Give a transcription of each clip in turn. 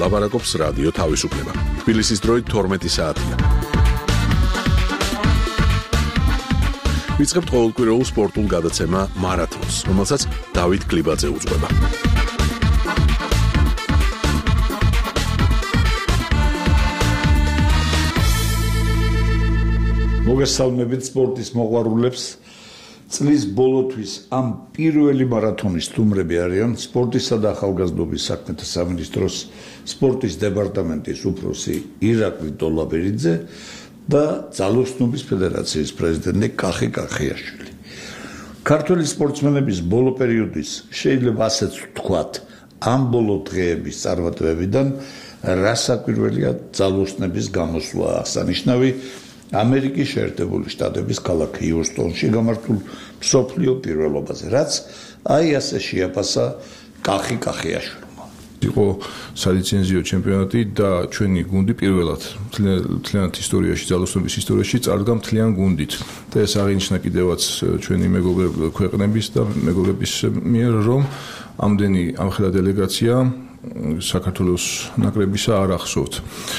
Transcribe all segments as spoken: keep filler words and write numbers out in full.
ლაპარაკობს რადიო თავისუფლება. თბილისის დროით თორმეტი საათია. ვიწყებთ ყოველკვირეულ სპორტულ გადაცემა მარათონს, რომელსაც დავით გლიბაძე უძღვება. მოგესალმებით სპორტის მოყვარულებს. წლის ბოლოთვის ამ პირველი მარათონის სტუმრები არიან სპორტისა და ახალგაზრდობის საქმეთა სამინისტროს სპორტის დეპარტამენტის უფროსი ირაკლი დოლაბერიძე და ძალოსნობის ფედერაციის პრეზიდენტი კახი კახიაშვილი. ქართველი სპორტსმენების ბოლო პერიოდის შეიძლება ასეც ვთქვათ, ამ ბოლო დღეების წარმატებებიდან რა საკვირველია ძალოსნების გამოსვლა აღსანიშნავი ამერიკის შეერთებული შტატების ქალაქ ჰიუსტონში გამართულ მსოფლიო პირველობაზე, რაც აი ასე შეაფასა კახი კახიაშვილმა. იყო სალიცენზიო ჩემპიონატი და ჩვენი გუნდი პირველად მთლიანად ისტორიაში, ძალოსნობის ისტორიაში წარდგა მთლიან გუნდით. და ეს აღინიშნა კიდევაც ჩვენი მეგობრე ქვეყნების და მეგობრების მიერ, რომ ამდენი ამხელა დელეგაცია საქართველოს ნაკრებისა არ ახსოვთ.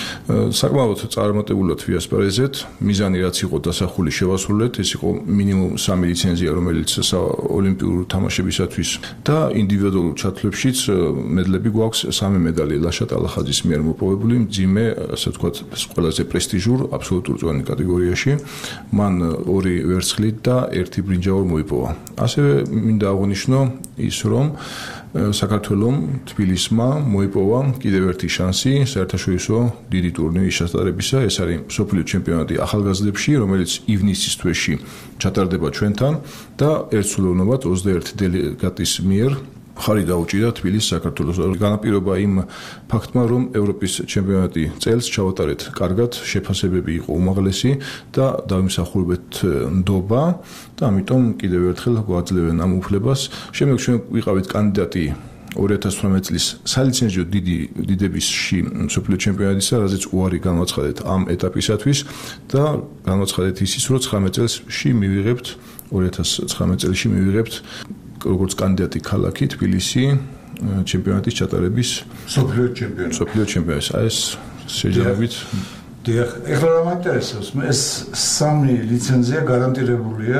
საკმაოდ წარმატებულად ვიასპარეზეთ, მიზანი რაც იყო დასახული შევასრულეთ, ეს იყო მინიმუმ სამი ლიცენზია, რომელიც ოლიმპიურ თამაშებისათვის და ინდივიდუალურ ჩათვლებშიც მედლები გვაქვს, სამი მედალი ლაშა ტალახაძის მიერ მოპოვებული, მძიმე, ასე ვთქვათ, ყველაზე პრესტიჟურ აბსოლუტურ წვენი კატეგორიაში, მან ორი ვერცხლი და ერთი ბრინჯაო მოიპოვა. ასევე მინდა აღვნიშნო ის, რომ საქართველოს თბილისმა მოიპოვა კიდევ ერთი შანსი საერთაშორისო დიდი ტურნირის ჩატარებისა. ეს არის მსოფლიო ჩემპიონატი ახალგაზრდებში, რომელიც ივნისის თვეში ჩატარდება ჩვენთან და ერთსულოვნად ოცდაერთი დელეგატის მიერ ხარი დაუჭირა თბილისს საქართველოს. განაპირობა იმ ფაქტმა, რომ ევროპის ჩემპიონატი წელს ჩავატარეთ კარგად, შეფასებები იყო უმაღლესი და დავიმსახურებთ ნდობა და ამიტომ კიდევ ერთხელ გვაძლევენ ამ უფლებას. შემდეგ ჩვენ ვიყავით კანდიდატი ორი ათას თვრამეტი წლის სალიცენზიო დიდი დიდებისში მსოფლიო ჩემპიონატისა, რაზეც უარი განვაცხადეთ ამ ეტაპისათვის და განვაცხადეთ ისიც, რომ ცხრამეტ წელსში მივიღებთ ორი ათას ცხრამეტ წელსში მივიღებთ როგორც კანდიდატი ქალაქი თბილისი ჩემპიონატის ჩატარების მსოფლიო ჩემპიონატი. მსოფლიო ჩემპიონატი. ეს შეჯერებით დიახ, ეხლა რა მაინტერესებს? ეს სამი ლიცენზია გარანტირებულია.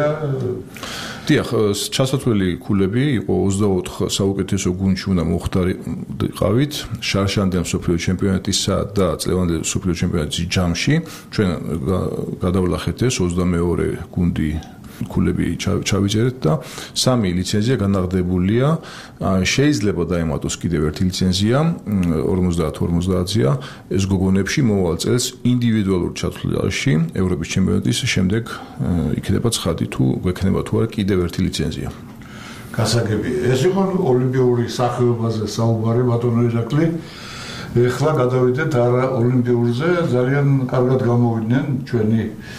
დიახ, ჩასათვლელი ქულები იყო ოცდაოთხ საუკეთესო გუნდში უნდა მოხვდარიყავით შარშანდელ მსოფლიო ჩემპიონატისა და წლევანდელ მსოფლიო ჩემპიონატის ჯამში. ჩვენ გადავლახეთ ეს ოცდამეორე გუნდი ქულები ჩავიწერეთ და სამი ლიცენზია განაღდებულია. შეიძლება დაემატოს კიდევ ერთი ლიცენზია ორმოცდაათ ორმოცდაათია ეს გოგონებში მოვალ წელს ინდივიდუალურ ჩათვლაში ევროპის ჩემპიონატის შემდეგ იქნება ცხადი თუ გვექნება თუ არა კიდევ ერთი ლიცენზია. გასაგებია. ეს იყო ოლიმპიური სახეობაზე საუბარი ბატონო ირაკლი. ეხლა გადავიდეთ არა ოლიმპიურზე, ძალიან კარგად გამოვიდნენ ჩვენი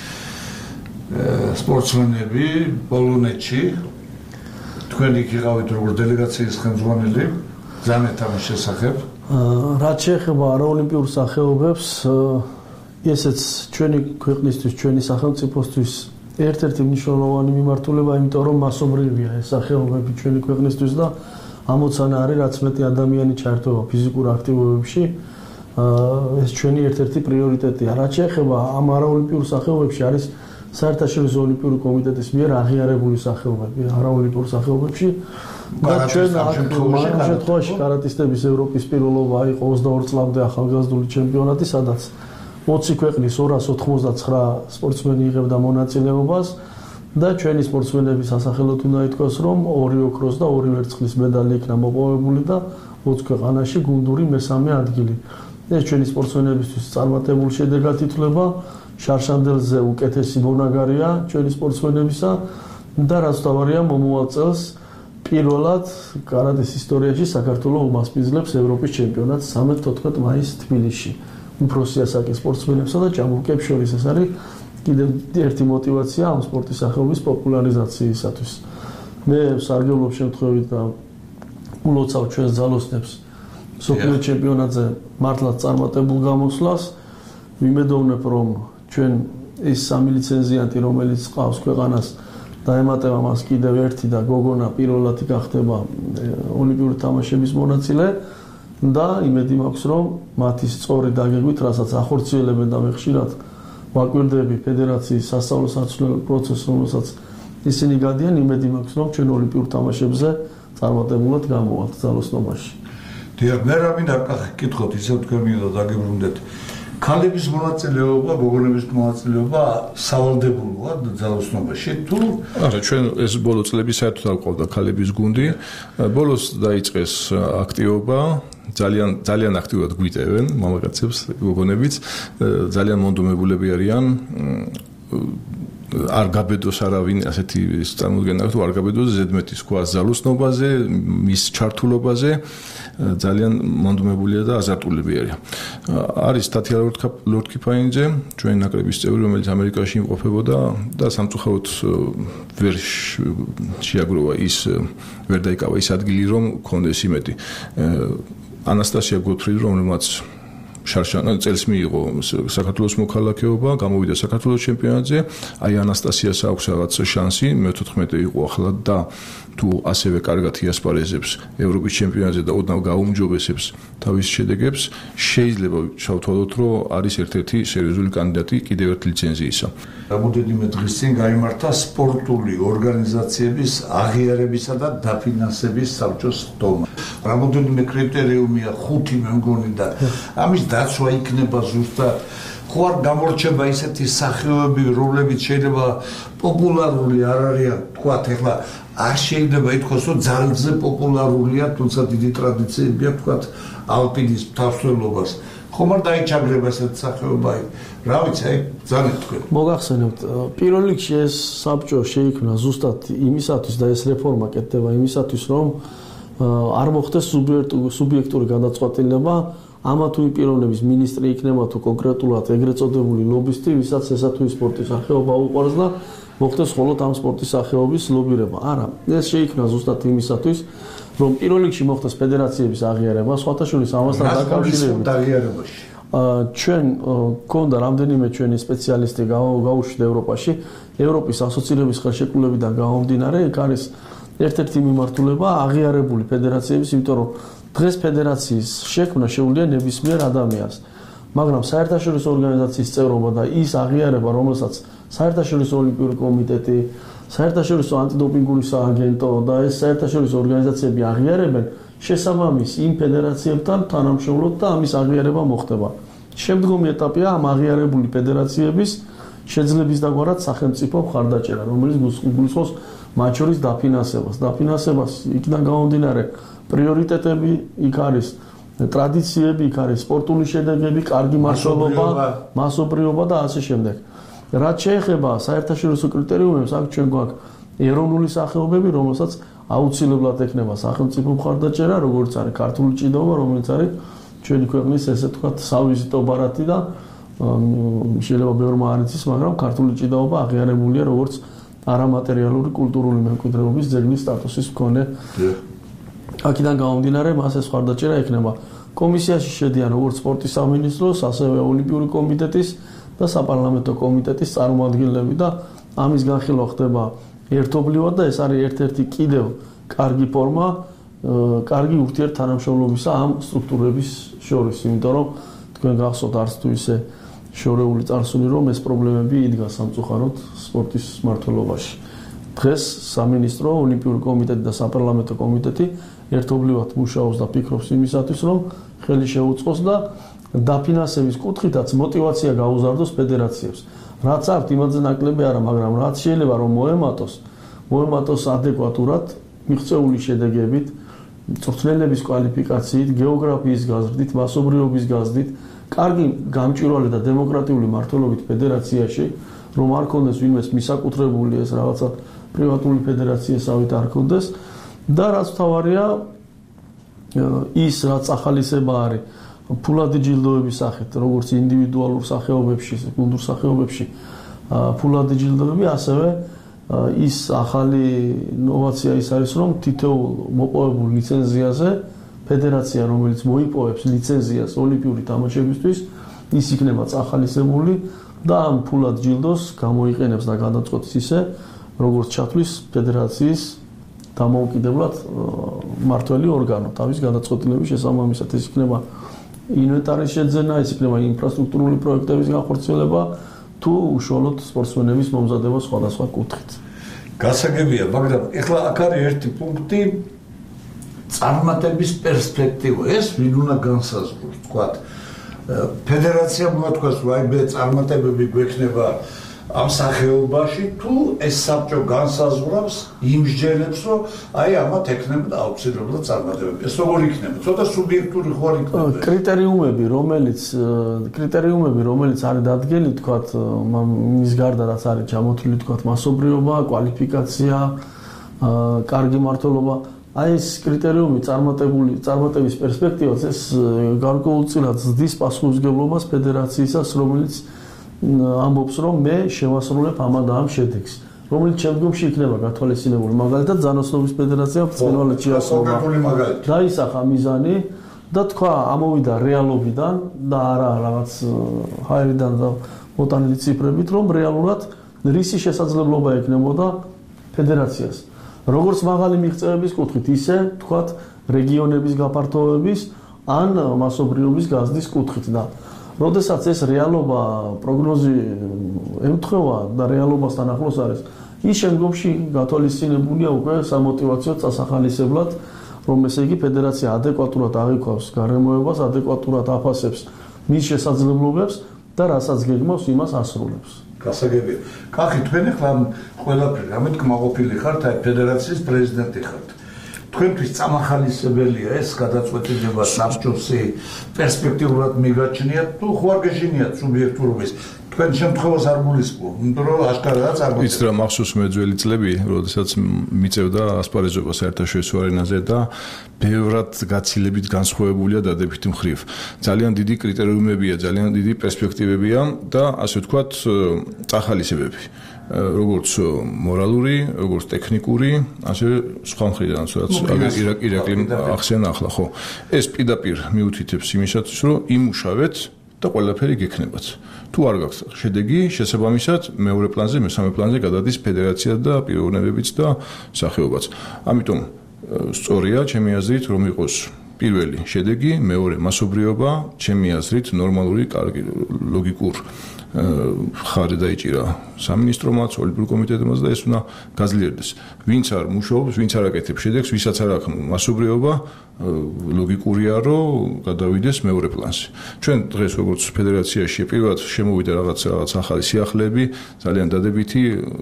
სპორტსმენები პოლონეთში. თქვენ იქ იყავით როგორც დელეგაციის ხელმძღვანელი, ძალიან ამის შესახებ. რაც შეეხება არაოლიმპიურ სახეობებს, ესეც ჩვენი ქვეყნისთვის, ჩვენი სახელმწიფოსთვის ერთ-ერთი მნიშვნელოვანი მიმართულება, იმიტომ რომ მასობრივია ეს სახეობები ჩვენი ქვეყნისთვის და ამოცანა არის, რაც მეტი ადამიანი ჩაერთვება ფიზიკურ აქტივობებში, ეს ჩვენი ერთ-ერთი პრიორიტეტია. რაც შეეხება ამ არაოლიმპიურ სახეობებში არის საერთაშორისო ოლიმპიური კომიტეტის მიერ აღიარებული სახეობები არაოლიმპიურ სახეობებში და ჩვენ ამ შემთხვევაში კარატისტების ევროპის პირველობა იყო ოცდაორი წლამდე ახალგაზრდული ჩემპიონატი, სადაც ოცი ქვეყნის ორას ოთხმოცდაცხრა სპორტსმენი იღებდა მონაწილეობას და ჩვენი სპორტსმენების სასახელოდ უნდა ითქვას, რომ ორი ოქროს და ორი ვერცხლის მედალი იქნა მოპოვებული და ოცი ქვეყანაში გუნდური მესამე ადგილი. ეს ჩვენი სპორტსმენებისთვის წარმატებული შედეგად ითვლება. შარშანდელზე უკეთესი მონაგარია ჩვენი სპორტსმენებისა და რაც თავარია მომავალ წელს პირველად კარატის ისტორიაში საქართველოს უმასპინძლებს ევროპის ჩემპიონატს ცამეტ თოთხმეტ მაისს თბილისში. უფროსი ასაკის სპორტსმენებსა და ჭაბუკებს შორის ეს არის კიდევ ერთი мотиваცია ამ სპორტის სახეობის პოპულარიზაციისათვის. მე სარგებლობ შემთხვევით და ულოცავ ჩვენს ძალოსნებს მსოფლიო ჩემპიონატზე მართლაც წარმატებულ გამოსვლას. ვიმედოვნებ, რომ ჩვენ ეს სამი ლიცენზიანტი, რომელიც ყავს ქვეყანას დაემატება მას კიდევ ერთი და გოგონა პირველად გახდება ოლიმპიური თამაშების მონაწილე და იმედი მაქვს, რომ მათი სწორი დაგეგვით, რასაც ახორციელებენ და მე ხშირად ვაკვირდები ფედერაციის სასწავლო-საცვლელ პროცესს, რომელსაც ისინი გადიან, იმედი მაქვს, რომ ჩვენ ოლიმპიურ თამაშებზე წარმატებულად გამოვალთ ძალოსნობაში. დიახ, მე რა მინდა გკითხოთ, ისე თქვენ მინდა დაგებრუნდეთ. ქალების მონაწილეობა, გოგონების მონაწილეობა სავალდებულოა ძალოსნობაში თუ არა, ჩვენ ეს ბოლო წლები საერთოდ არ ყავდა ქალების გუნდი. ბოლოს დაიწყეს აქტივობა, ძალიან ძალიან აქტიურად გვიტევენ მამაკაცებს, გოგონებიც, ძალიან მონდომებულები არიან. არ გაბედოს არავინ ასეთი წარმოდგენა აქვს, თუ არ გაბედოს ზედმეტის ქვას ძალოსნობაზე, მის ჩართულობაზე ძალიან მონდომებულია და აზარტულები არიან. არის თათია ლორდკიფაინიძე, ჩვენი ნაკრების წევრი, რომელიც ამერიკაში იმყოფებოდა და სამწუხაროდ ვერ შეაგროვა ის, ვერ დაიკავა ის ადგილი, რომ ქონდეს იმედი. ანასტასია გოთფრიდი, რომელმაც შარშან წელს მიიღო საქართველოს მოქალაქეობა, გამოვიდა საქართველოს ჩემპიონატზე. აი ანასტასიას აქვს რაღაც შანსი, მეთოთხმეტე იყო ახლა და თუ ასევე კარგად იასპარეზებს ევროპის ჩემპიონატზე და ოდნავ გაუმჯობესებს თავის შედეგებს, შეიძლება შევთვალოთ, რომ არის ერთ-ერთი სერიოზული კანდიდატი კიდევ ერთ ლიცენზიისა. რამოდენიმე დღის წინ გაიმართა სპორტული ორგანიზაციების აღიარებისა და დაფინანსების საბჭოს ხდომა. რამოდენიმე კრიტერიუმია, ხუთი მე მგონი და ამის დაცვა იქნება ზუსტად. ხო არ გამორჩება ისეთი სახეობები, რომლებიც შეიძლება პოპულარული არ არიან, თქვათ, ეხლა არ შეიძლება ითქვას, რომ ძალზე პოპულარულია, თუმცა დიდი ტრადიციები აქვს, თქვათ, ალპინიზმ თავს-თველობას. ხომ არ დაიჩაგრება ესეთი სახეობა? რა ვიცი, აი, ძალიან თქვენ. მოგახსენებთ, პირველ რიგში ეს საბჭო შეიქმნა ზუსტად იმისათვის და ეს რეფორმა კეთდება იმისათვის, რომ არ მოხდეს სუბიექტური გადაწყვეტილება ამა თუ იმ პიროვნების მინისტრი იქნება თუ კონკრეტულად ეგრეთ წოდებული ლობისტი, ვისაც ესა თუ ის სპორტის სახეობა უყვარს და მოხდეს მხოლოდ ამ სპორტის სახეობის ლობირება. არა, ეს შეიქმნა ზუსტად იმისათვის, რომ პირველ რიგში მოხდეს ფედერაციების აღიარება, სხვათა შორის ამასთან დაკავშირებით. ჩვენ გქონდა რამდენიმე ჩვენი სპეციალისტი გაუშვიდა ევროპაში, ევროპის ასოცირების ხელშეკრულებიდან გამომდინარე, იქ არის ერთ-ერთი მიმართულება აღიარებული ფედერაციების, იმიტომ რომ დღეს ფედერაციის შექმნა შეუძლია ნებისმიერ ადამიანს, მაგრამ საერთაშორისო ორგანიზაციის წევრობა და ის აღიარება, რომელსაც საერთაშორისო ოლიმპიური კომიტეტი, საერთაშორისო ანტიდოპინგური სააგენტო და ეს საერთაშორისო ორგანიზაციები აღიარებენ, შესაბამის იმ ფედერაციებთან თანამშრომლობ და ამის აღიარება მოხდება. შემდგომი ეტაპია ამ აღიარებული ფედერაციების შეძლების დაგვარად სახელმწიფო მხარდაჭერა, რომელიც გულისხმობს მათ შორის დაფინანსებას. დაფინანსებას იქიდან გამომდინარე პრიორიტეტები იქ არის, ტრადიციები იქ არის, სპორტული შედეგები, კარგი მასშტაბობა, მასობრიობა და ასე შემდეგ. რაც შეეხება საერთაშორისო კრიტერიუმებს, აქ ჩვენ გვაქვს ეროვნული სახეობები, რომელსაც აუცილებლად ექნება სახელმწიფო მხარდაჭერა, როგორც არის ქართული ჭიდაობა, რომელიც არის ჩვენი ქვეყნის ესე ვთქვათ სავიზიტო ბარათი და შეიძლება ბევრმა არ იცის, მაგრამ ქართული ჭიდაობა აღიარებულია როგორც არამატერიალური კულტურული მემკვიდრეობის ძეგლის სტატუსის მქონე. აქედან გამომდინარე, მას ეს მხარდაჭერა ექნება. კომისიაში შედიან როგორც სპორტის სამინისტროს, ასევე ოლიმპიური კომიტეტის და საპარლამენტო კომიტეტის წარმომადგენლები და ამის განხილვა ხდება ერთობლივად და ეს არის ერთ-ერთი კიდევ კარგი ფორმა, კარგი ურთიერთთანამშრომლობისა ამ სტრუქტურების შორის, იმიტომ რომ თქვენ გახსოვთ არც თუ ისე შორეული წარსული, რომ ეს პრობლემები იდგა სამწუხაროდ სპორტის მმართველობაში. დღეს სამინისტრო, ოლიმპიური კომიტეტი და საპარლამენტო კომიტეტი ერთობლივად მუშაობს და ფიქრობს იმისათვის, რომ ხელი შეუწყოს და დაფინანსების კუთხითაც мотиваცია გაუზარდოს ფედერაციებს. რაც აქვს იმაზე ნაკლები არა, მაგრამ რაც შეიძლება რომ მოემატოს, მოემატოს ადეკვატურად მიღწეული შედეგებით, მწვრთნელების კვალიფიკაციით, გეოგრაფიის გაზრდით, მასობრიობის გაზრდით, კარგი გამჭვირვალე და დემოკრატიული მმართველობით ფედერაციაში, რომ არ ქონდეს ვინმეს მისაკუთრებული ეს რაღაცა პრივატული ფედერაციასავით არ ქონდეს და რაც თავარია ის რაც ახალისება არის ფულადი ჯილდოების სახით, როგორც ინდივიდუალურ სახეობებში, გუნდურ სახეობებში ფულადი ჯილდოები, ასევე ის ახალი ნოვაცია ის არის, რომ თითოეულ მოპოვებულ ლიცენზიაზე ფედერაცია, რომელიც მოიპოვებს ლიცენზიას ოლიმპიური თამაშებისთვის, ის იქნება წახალისებული და ამ ფულად ჯილდოს გამოიყენებს და გადაწყვეტს ისე, როგორც ჩათვლის ფედერაციის დამოუკიდებლად მმართველი ორგანო თავის გადაწყვეტილების შესაბამისად. ეს იქნება ინვენტარის შეძენა, ეს იქნება ინფრასტრუქტურული პროექტების განხორციელება თუ უშუალოდ სპორტსმენების მომზადება სხვადასხვა კუთხით. გასაგებია, მაგრამ ეხლა აქ არის ერთი პუნქტი წარმატების პერსპექტივა. ეს ვინ უნდა განსაზღვროს, თქვათ, ფედერაციამ უნდა თქვას, რომ აი მე წარმატებები გვექნება ამ სახეობაში, თუ ეს საბჭო განსაზღვრავს, იმსჯელებს, რომ აი ამათ ექნება აუცილებლად წარმატებები. ეს როგორ იქნება? ცოტა სუბიექტური ხო არ იქნება? კრიტერიუმები, რომელიც კრიტერიუმები, რომელიც არის დადგენილი, თქვათ, მის გარდა რაც არის ჩამოთვლილი, თქვათ, მასობრიობა, კვალიფიკაცია, კარგი მმართველობა, აი ეს კრიტერიუმი წარმატებული წარმატების პერსპექტივას ეს გარკვეულწილად ზრდის პასუხისმგებლობას ფედერაციისას, რომელიც ამბობს, რომ მე შევასრულებ ამ და ამ შედეგს, რომელიც შემდგომში იქნება გათვალისწინებული. მაგალითად, ძანოსნობის ფედერაცია ბრწყინვალეთში ასრულა დაისახა მიზანი და თქვა, ამოვიდა რეალობიდან და არა რაღაც ჰაერიდან და მოტანილი ციფრებით, რომ რეალურად რისი შესაძლებლობა ექნებოდა ფედერაციას. როგორც მაღალი მიღწევების კუთხით, ისე თქვათ რეგიონების გაფართოების ან მასობრიობის გაზრდის კუთხით და როდესაც ეს რეალობა პროგნოზი ემთხვევა და რეალობასთან ახლოს არის, ის შემდგომში გათვალისწინებულია უკვე სამოტივაციო წასახალისებლად, რომ ესე იგი ფედერაცია ადეკვატურად აღიქვავს გარემოებას, ადეკვატურად აფასებს მის შესაძლებლობებს და რასაც გეგმავს, იმას ასრულებს. გასაგებია. კახი, თქვენ ახლა ყველაფერი რამეთ კმაყოფილი ხართ, აი ფედერაციის პრეზიდენტი ხართ. თქვენთვის წამახალისებელია ეს გადაწყვეტილება საბჭოსი პერსპექტიულად მიგაჩნიათ თუ ხო არ გეშინიათ სუბიექტურობის? თქვენ შემთხვევას არ გულისხმობ, იმიტომ რომ აშკარადაც არ ვიცით რა მახსოვს მე ძველი წლები, როდესაც მიწევდა ასპარეზობა საერთაშორისო არენაზე და ბევრად გაცილებით განსხვავებულია დადებითი მხრივ. ძალიან დიდი კრიტერიუმებია, ძალიან დიდი პერსპექტივებია და ასე ვთქვათ, წახალისებები. როგორც მორალური, როგორც ტექნიკური, ასევე სხვა მხრიდან, რაც ირაკლიმ ახსენა ახლა, ხო. ეს პირდაპირ მიუთითებს იმისათვის, რომ იმუშავეთ და ყველაფერი გექნებათ. თუ არ გაქვს შედეგი, შესაბამისად, მეორე პლანზე, მესამე პლანზე გადადის ფედერაცია და პიროვნებებიც და სახეობაც. ამიტომ სწორია, ჩემი აზრით, რომ იყოს პირველი შედეგი, მეორე მასობრიობა, ჩემი აზრით, ნორმალური, კარგი, ლოგიკურ ხარი დაიჭირა სამინისტრომაც, ოლიმპიურ კომიტეტმაც და ეს უნდა გაძლიერდეს. ვინც არ მუშაობს, ვინც არ აკეთებს შედეგს, ვისაც არ აქვს მასობრიობა, ლოგიკურია, რომ გადავიდეს მეორე პლანზე. ჩვენ დღეს როგორც ფედერაციაში პირველად შემოვიდა რაღაც რაღაც ახალი სიახლეები, ძალიან დადებითი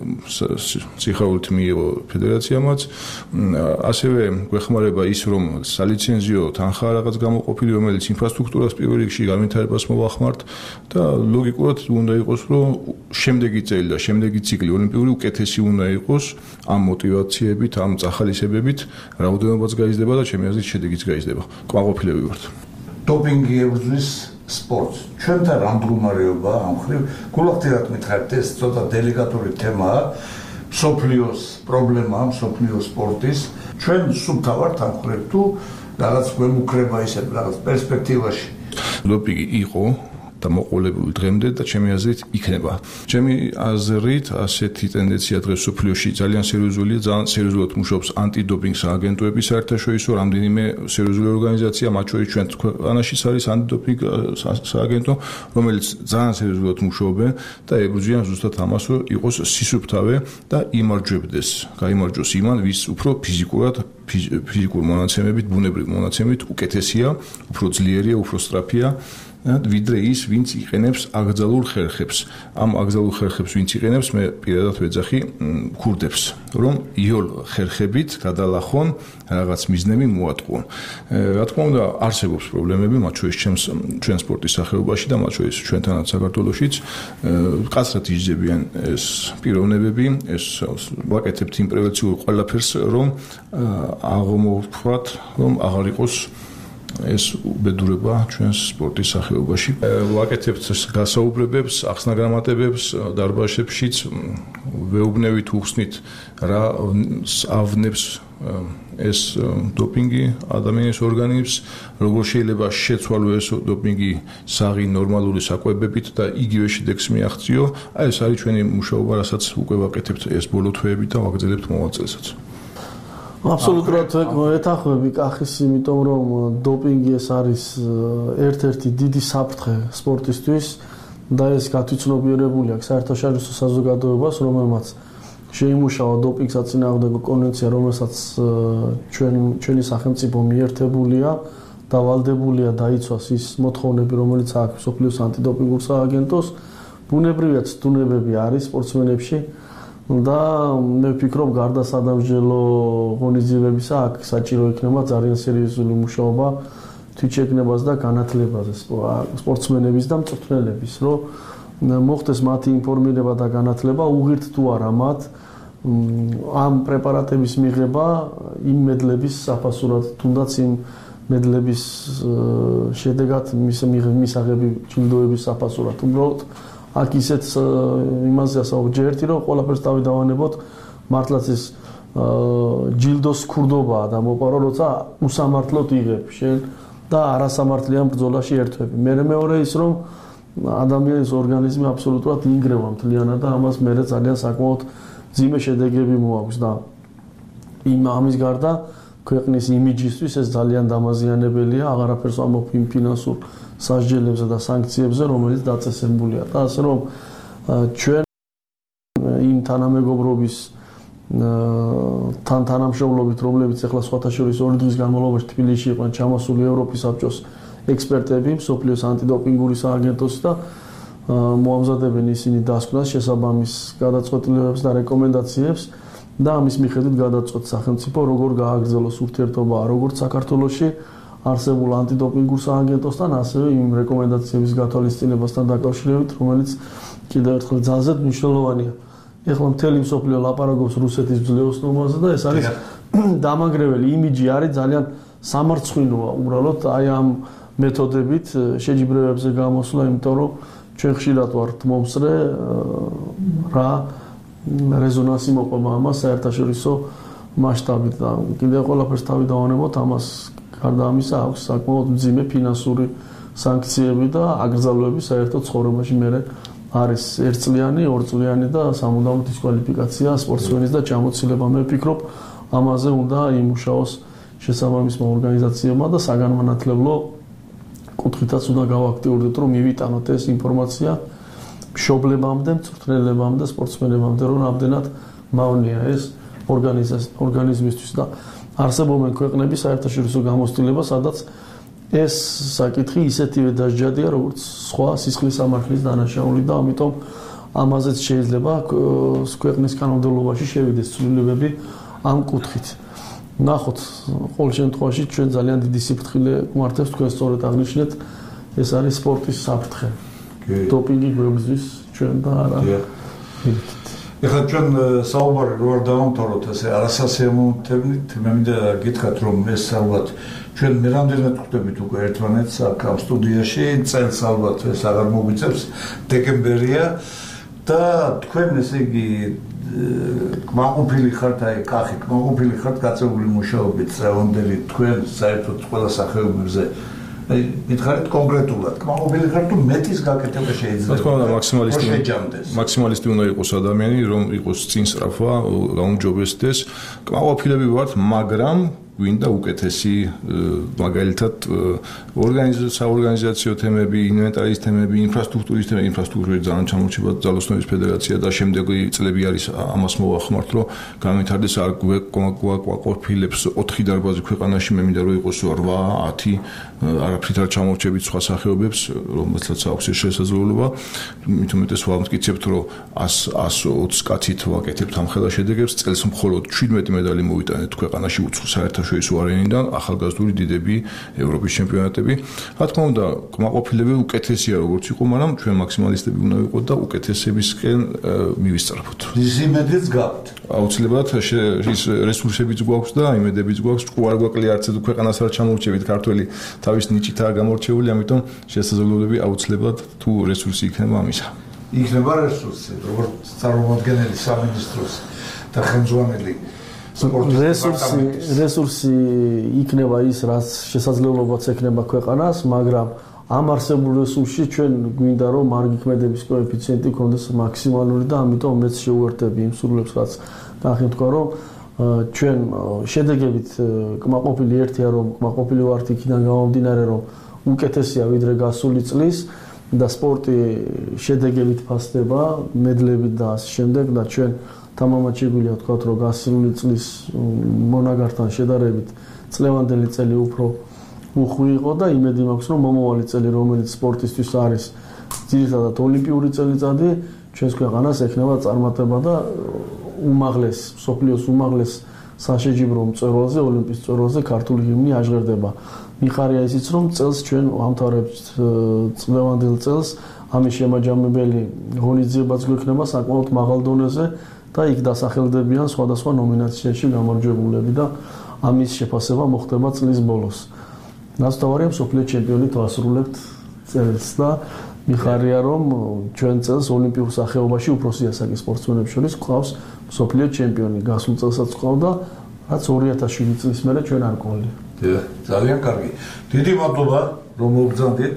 სიხაულით მიიღო ფედერაციამაც. ასევე გვეხმარება ის, რომ სალიცენზიო თანხა რაღაც გამოყოფილი, რომელიც ინფრასტრუქტურას პირველ რიგში განვითარებას მოვახმართ და ლოგიკურად უნდა იყოს, რომ შემდეგი წელი და შემდეგი ციკლი ოლიმპიური უკეთესი უნდა იყოს ამ მოტივაციებით, ამ წახალისებებით, რაოდენობაც გაიზრდება და ჩემი აზრით შედეგიც გაიზრდება. კმაყოფილები ვართ. დოპინგი ებრძვის სპორტს. ჩვენთან რა მდგომარეობა ამ ხრივ? გულახდილად მითხარით, ეს ცოტა დელიკატური თემაა. მსოფლიოს პრობლემაა, მსოფლიოს სპორტის. ჩვენ სულთა ვართ ამ ხრივ თუ რაღაც გვემუქრება ისე რაღაც პერსპექტივაში. დოპინგი იყო და მოყოლებული დღემდე და ჩემი აზრით იქნება. ჩემი აზრით ასეთი ტენდენცია დღეს სოფლიოში ძალიან სერიოზულია, ძალიან სერიოზულად მუშაობს ანტიდოპინგ სააგენტოები საერთაშორისო, რამდენიმე სერიოზული ორგანიზაცია, მათ შორის ჩვენ ქვეყანაშიც არის ანტიდოპინგ სააგენტო, რომელიც ძალიან სერიოზულად მუშაობენ და ებრძვიან ზუსტად ამას, რომ იყოს სისუფთავე და იმარჯვებდეს, გაიმარჯვოს იმან, ვის უფრო ფიზიკურად ფიზიკურ მონაცემებით, ბუნებრივ მონაცემებით უკეთესია, უფრო ძლიერია, უფრო სწრაფია. ვიდრე ის, ვინც იყენებს აკრძალულ ხერხებს. ამ აკრძალულ ხერხებს ვინც იყენებს, მე პირადად ვეძახი ქურდებს, რომ იოლ ხერხებით გადალახონ რაღაც მიზნები მოატყუონ. რა თქმა უნდა, არსებობს პრობლემები, მათ შორის ჩვენ სპორტის სახეობაში და მათ შორის ჩვენთანაც საქართველოშიც. კაცრად იზრდებიან ეს პიროვნებები, ეს ვაკეთებთ იმ პრევენციულ ყველაფერს, რომ აღმოვთქვათ, რომ აღარ იყოს ეს უბედურება ჩვენს სპორტის სახეობაში. ვაკეთებთ გასაუბრებებს, ახსნა-გრამატებებს დარბაზებშიც, ვეუბნებით, უხსნით რა ავნებს ეს დოპინგი ადამიანის ორგანიზმს, როგორ შეიძლება შეცვალო ეს დოპინგი საღი ნორმალური საკვებებით და იგივე შედეგს მიაღწიო. აი ეს არის ჩვენი მუშაობა, რასაც უკვე ვაკეთებთ ეს ბოლო თვეებით და ვაგრძელებთ მოვალ წელსაც. აბსოლუტურად ეთანხმები კახის, იმიტომ რომ დოპინგი ეს არის ერთ-ერთი დიდი საფრთხე სპორტისთვის და ეს გათვითცნობიერებული აქვს საერთაშორისო საზოგადოებას, რომელმაც შეიმუშავა დოპინგს აწინააღმდეგო კონვენცია, რომელსაც ჩვენ ჩვენი სახელმწიფო მიერთებულია და ვალდებულია დაიცვას ის მოთხოვნები, რომელიც აქვს მსოფლიოს ანტიდოპინგურ სააგენტოს. ბუნებრივია ცდუნებები არის სპორტსმენებში და მე ვფიქრობ, გარდა სადამსჯელო ღონისძიებებისა, აქ საჭირო იქნება ძალიან სერიოზული მუშაობა თვითშეგნებას და განათლებაზე სპორტსმენების და მწვრთნელების, რომ მოხდეს მათი ინფორმირება და განათლება, უღირთ თუ არა მათ ამ პრეპარატების მიღება იმ მედლების საფასურად, თუნდაც იმ მედლების შედეგად მისაღები ჯილდოების საფასურად. უბრალოდ აქ ისეთ იმაზეა საუბარი ერთი, რომ ყველაფერს თავი დავანებოთ, მართლაც ეს ჯილდოს ქურდობაა და მოპარო, როცა უსამართლოდ იღებ შენ და არასამართლიან ბრძოლაში ერთვები. მე მეორე ის, რომ ადამიანის ორგანიზმი აბსოლუტურად ინგრევა მთლიანად და ამას მე ძალიან საკმაოდ ძიმე შედეგები მოაქვს და იმ ამის გარდა ქვეყნის იმიჯისთვის ეს ძალიან დამაზიანებელია, აღარაფერს ამბობ იმ ფინანსურ სასჯელებზე და სანქციებზე, რომელიც დაწესებულია. და ასე რომ ჩვენ იმ თანამეგობრობის თან თანამშრომლობით, რომლებიც ახლა სხვათა შორის ორი დღის განმავლობაში თბილისში იყვნენ ჩამოსული ევროპის საბჭოს ექსპერტები, მსოფლიოს ანტიდოპინგური სააგენტოს და მოამზადებენ ისინი დასკვნას შესაბამის გადაწყვეტილებებს და რეკომენდაციებს და ამის მიხედვით გადაწყვეტს სახელმწიფო, როგორ გააგრძელოს ურთიერთობა როგორც საქართველოში არსებულ ანტიდოპინგურ სააგენტოსთან, ასევე იმ რეკომენდაციების გათვალისწინებასთან დაკავშირებით, რომელიც კიდევ ერთხელ ძალზედ მნიშვნელოვანია. ეხლა მთელი მსოფლიო ლაპარაკობს რუსეთის ძლეოსნობაზე და ეს არის დამანგრეველი იმიჯი არის ძალიან სამარცხვინოა უბრალოდ აი ამ მეთოდებით შეჯიბრებებზე გამოსვლა, იმიტომ რომ ჩვენ ხშირად ვართ მომსწრე რა რეზონანსი მოყვება ამას საერთაშორისო მასშტაბით და კიდევ ყველაფერს თავი დავანებოთ ამას გარდა ამისა აქვს საკმაოდ მძიმე ფინანსური სანქციები და აკრძალვები საერთო ცხოვრებაში მე არის ერთწლიანი, ორწლიანი და სამუდამო დისკვალიფიკაცია სპორტსმენის და ჩამოცილება. მე ვფიქრობ, ამაზე უნდა იმუშაოს შესაბამისმა ორგანიზაციებმა და საგანმანათლებლო კუთხითაც უნდა გავაქტიურდეთ, რომ მივიტანოთ ეს ინფორმაცია მშობლებამდე, მწვრთნელებამდე, სპორტსმენებამდე, რომ ამდენად მავნეა ეს ორგანიზმისთვის და არსებობენ ქვეყნები საერთაშორისო გამოცდილება, სადაც ეს საკითხი ისეთივე დასჯადია, როგორც სხვა სისხლის სამართლის დანაშაული და ამიტომ ამაზეც შეიძლება ქვეყნის კანონმდებლობაში შევიდეს ცვლილებები ამ კუთხით. ნახოთ, ყოველ შემთხვევაში ჩვენ ძალიან დიდი სიფრთხილე გვმართებს, თქვენ სწორედ აღნიშნეთ, ეს არის სპორტის საფრთხე. დოპინგი გვებრძვის ჩვენ და არა. ეხლა ჩვენ საუბარი რო არ დავამთავროთ ესე არასასიამოვნებით, მე მინდა გითხრათ, რომ ეს ალბათ ჩვენ მე რამდენად ხვდებით უკვე ერთმანეთს აქ ამ სტუდიაში, წელს ალბათ ეს აღარ მოგვიწევს, დეკემბერია და თქვენ ესე იგი კმაყოფილი ხართ აი კახი, კმაყოფილი ხართ გაწეული მუშაობით წლევანდელი თქვენ საერთოდ ყველა სახეობებზე აი მითხარით კონკრეტულად კმაყოფილი ხართ თუ მეტის გაკეთება შეიძლება. თქო და მაქსიმალისტი მაქსიმალისტი უნდა იყოს ადამიანი, რომ იყოს წინ სწრაფვა, გაუმჯობესდეს. კმაყოფილები ვართ, მაგრამ გვინდა უკეთესი მაგალითად საორგანიზაციო თემები, ინვენტარის თემები, ინფრასტრუქტურის თემები, ინფრასტრუქტურის ძალიან ჩამორჩება ძალოსნობის ფედერაცია და შემდეგი წლები არის ამას მოვახმართ, რომ განვითარდეს არ გვაყოფილებს ოთხი დარბაზი ქვეყანაში, მე მინდა რომ იყოს რვა, ათი, არაფრით არ ჩამორჩებით სხვა სახეობებს, რომელსაც აქვს ეს შესაძლებლობა. მით უმეტეს ვამტკიცებთ, რომ ას ოცი კაცით ვაკეთებთ ამ ხელა შედეგებს, წელს მხოლოდ შვიდმეტი მედალი მოვიტანეთ ქვეყანაში უცხო საერთაშორისო არენიდან, ახალგაზრდული დიდები, ევროპის ჩემპიონატები. რა თქმა უნდა, კმაყოფილები უკეთესია როგორც იყო, მაგრამ ჩვენ მაქსიმალისტები უნდა ვიყოთ და უკეთესებისკენ მივისწრაფოთ. ის იმედიც გაქვთ. აუცილებლად ის რესურსებიც გვაქვს და იმედებიც გვაქვს, ჭკუ არ გვაკლია არც ერთ ქვეყანას არ ჩამორჩებით, ქართველი თავის ნიჭითაა გამორჩეული, ამიტომ შესაძლებლობები აუცილებლად თუ რესურსი იქნება ამისა. იქნება რესურსი, როგორც წარმომადგენელი სამინისტროს და ხელმძღვანელი რესურსი რესურსი იქნება ის, რაც შესაძლებლობაც ექნება ქვეყანას, მაგრამ ამ არსებულ რესურსში ჩვენ გვინდა რომ მარგიქმედების კოეფიციენტი ქონდეს მაქსიმალური და ამიტომ მეც შევუერთები იმ სურვილებს, რაც განხილვა თქვა, რომ ჩვენ შედეგებით კმაყოფილი ერთია რომ კმაყოფილი ვართ იქიდან გამომდინარე რომ უკეთესია ვიდრე გასული წლის და სპორტი შედეგებით ფასდება მედლებით და ასე შემდეგ და ჩვენ თამამად შეგვიძლია ვთქვათ რომ გასული წლის მონაგართან შედარებით წლევანდელი წელი უფრო უხვი იყო და იმედი მაქვს რომ მომავალი წელი რომელიც სპორტისთვის არის ძირითადად ოლიმპიური წელიწადი ჩვენს ქვეყანას ექნება წარმატება და უმაღლეს მსოფლიოს უმაღლეს საშეჯიბრო მწვერვალზე ოლიმპის მწვერვალზე ქართული ჰიმნი აჟღერდება. მიხარია ისიც რომ წელს ჩვენ ვამთავრებთ წლევანდელ წელს ამის შემაჯამებელი ღონისძიებაც გვექნება საკმაოდ მაღალ დონეზე და იქ დასახელდებიან სხვადასხვა ნომინაციაში გამარჯვებულები და ამის შეფასება მოხდება წლის ბოლოს. ნაცნობარია მსოფლიო ჩემპიონით ვასრულებთ წელს და მიხარია რომ ჩვენ წელს ოლიმპიურ სახეობაში უფროსი ასაკის სპორტსმენებს შორის გვყავს მსოფლიო ჩემპიონი. გასულ წელსაც გვყავდა რაც ორი ათას შვიდი წლის მერე ჩვენ არ გვყოლია. ძალიან კარგი. დიდი მადლობა რომ მოგზავნით.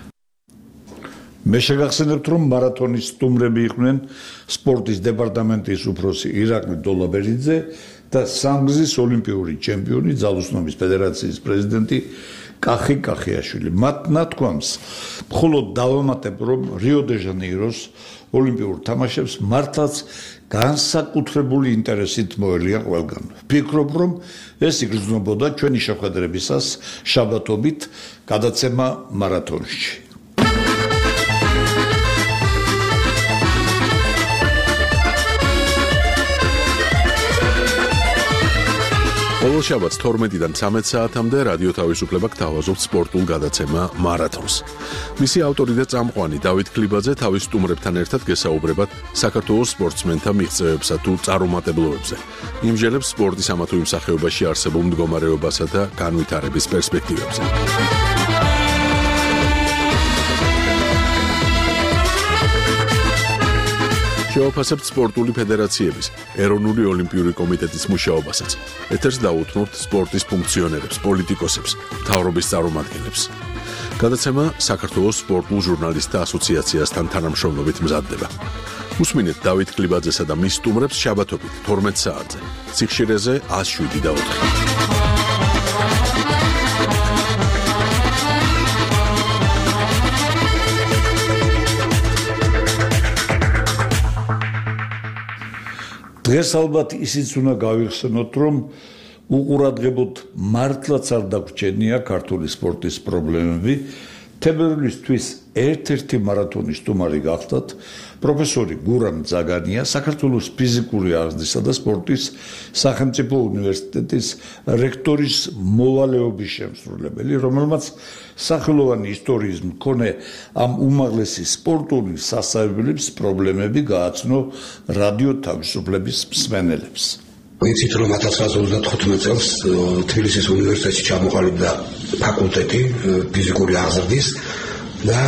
მე შეგახსენებთ რომ მარათონის სტუმრები იყვნენ სპორტის დეპარტამენტის უფროსი ირაკლი დოლაბერიძე და სამგზის ოლიმპიური ჩემპიონი ძალოსნობის ფედერაციის პრეზიდენტი კახი კახიაშვილი. მათ ნათქვამს მხოლოდ დავამატებ რომ რიო დე ჟანეიროს ოლიმპიურ თამაშებს მართლაც განსაკუთრებული ინტერესით მოელია ყველგან. ვფიქრობ რომ ეს იგრძნობოდა ჩვენი შეხვედრებისას შაბათობით გადაცემა მარათონში. ყოველ შაბათს თორმეტიდან ცამეტ საათამდე რადიო თავისუფლება გთავაზობთ სპორტულ გადაცემა მარათონს. მისი ავტორი და წამყვანი დავით კლიბაძე თავის სტუმრებთან ერთად გესაუბრებათ საქართველოს სპორტსმენთა მიღწევებსა თუ წარუმატებლობებზე. იმჟელებს სპორტის ამა თუ იმ სახეობაში არსებულ მდგომარეობასა და განვითარების პერსპექტივებზე. შევაფასებთ სპორტული ფედერაციების, ეროვნული ოლიმპიური კომიტეტის მუშაობასაც. ეთერს დაუთმობთ სპორტის ფუნქციონერებს, პოლიტიკოსებს, მთავრობის წარმომადგენლებს. გადაცემა საქართველოს სპორტულ ჟურნალისტთა ასოციაციასთან თანამშრომლობით მზადდება. უსმინეთ დავით კლიბაძესა და მის სტუმრებს შაბათობით თორმეტ საათზე. სიხშირეზე ას შვიდი და ოთხი. დღეს ალბათ ისიც უნდა გავიხსენოთ, რომ უყურადღებოდ მართლაც არ დაგვრჩენია ქართული სპორტის პრობლემები. თებერვლისთვის ერთ-ერთი მარათონის სტუმარი გახდათ პროფესორი გურამ ძაგანია, საქართველოს ფიზიკური აღზრდისა და სპორტის სახელმწიფო უნივერსიტეტის რექტორის მოვალეობის შემსრულებელი, რომელმაც სახელოვანი ისტორიის მქონე ამ უმაღლესი სპორტული სასწავლებლების პრობლემები გააცნო რადიო თავისუფლების მსმენელებს. ვიცით რომ ათას ცხრაასი ოცდათხუთმეტ წელს თბილისის უნივერსიტეტში ჩამოყალიბდა ფაკულტეტი ფიზიკური აღზრდის და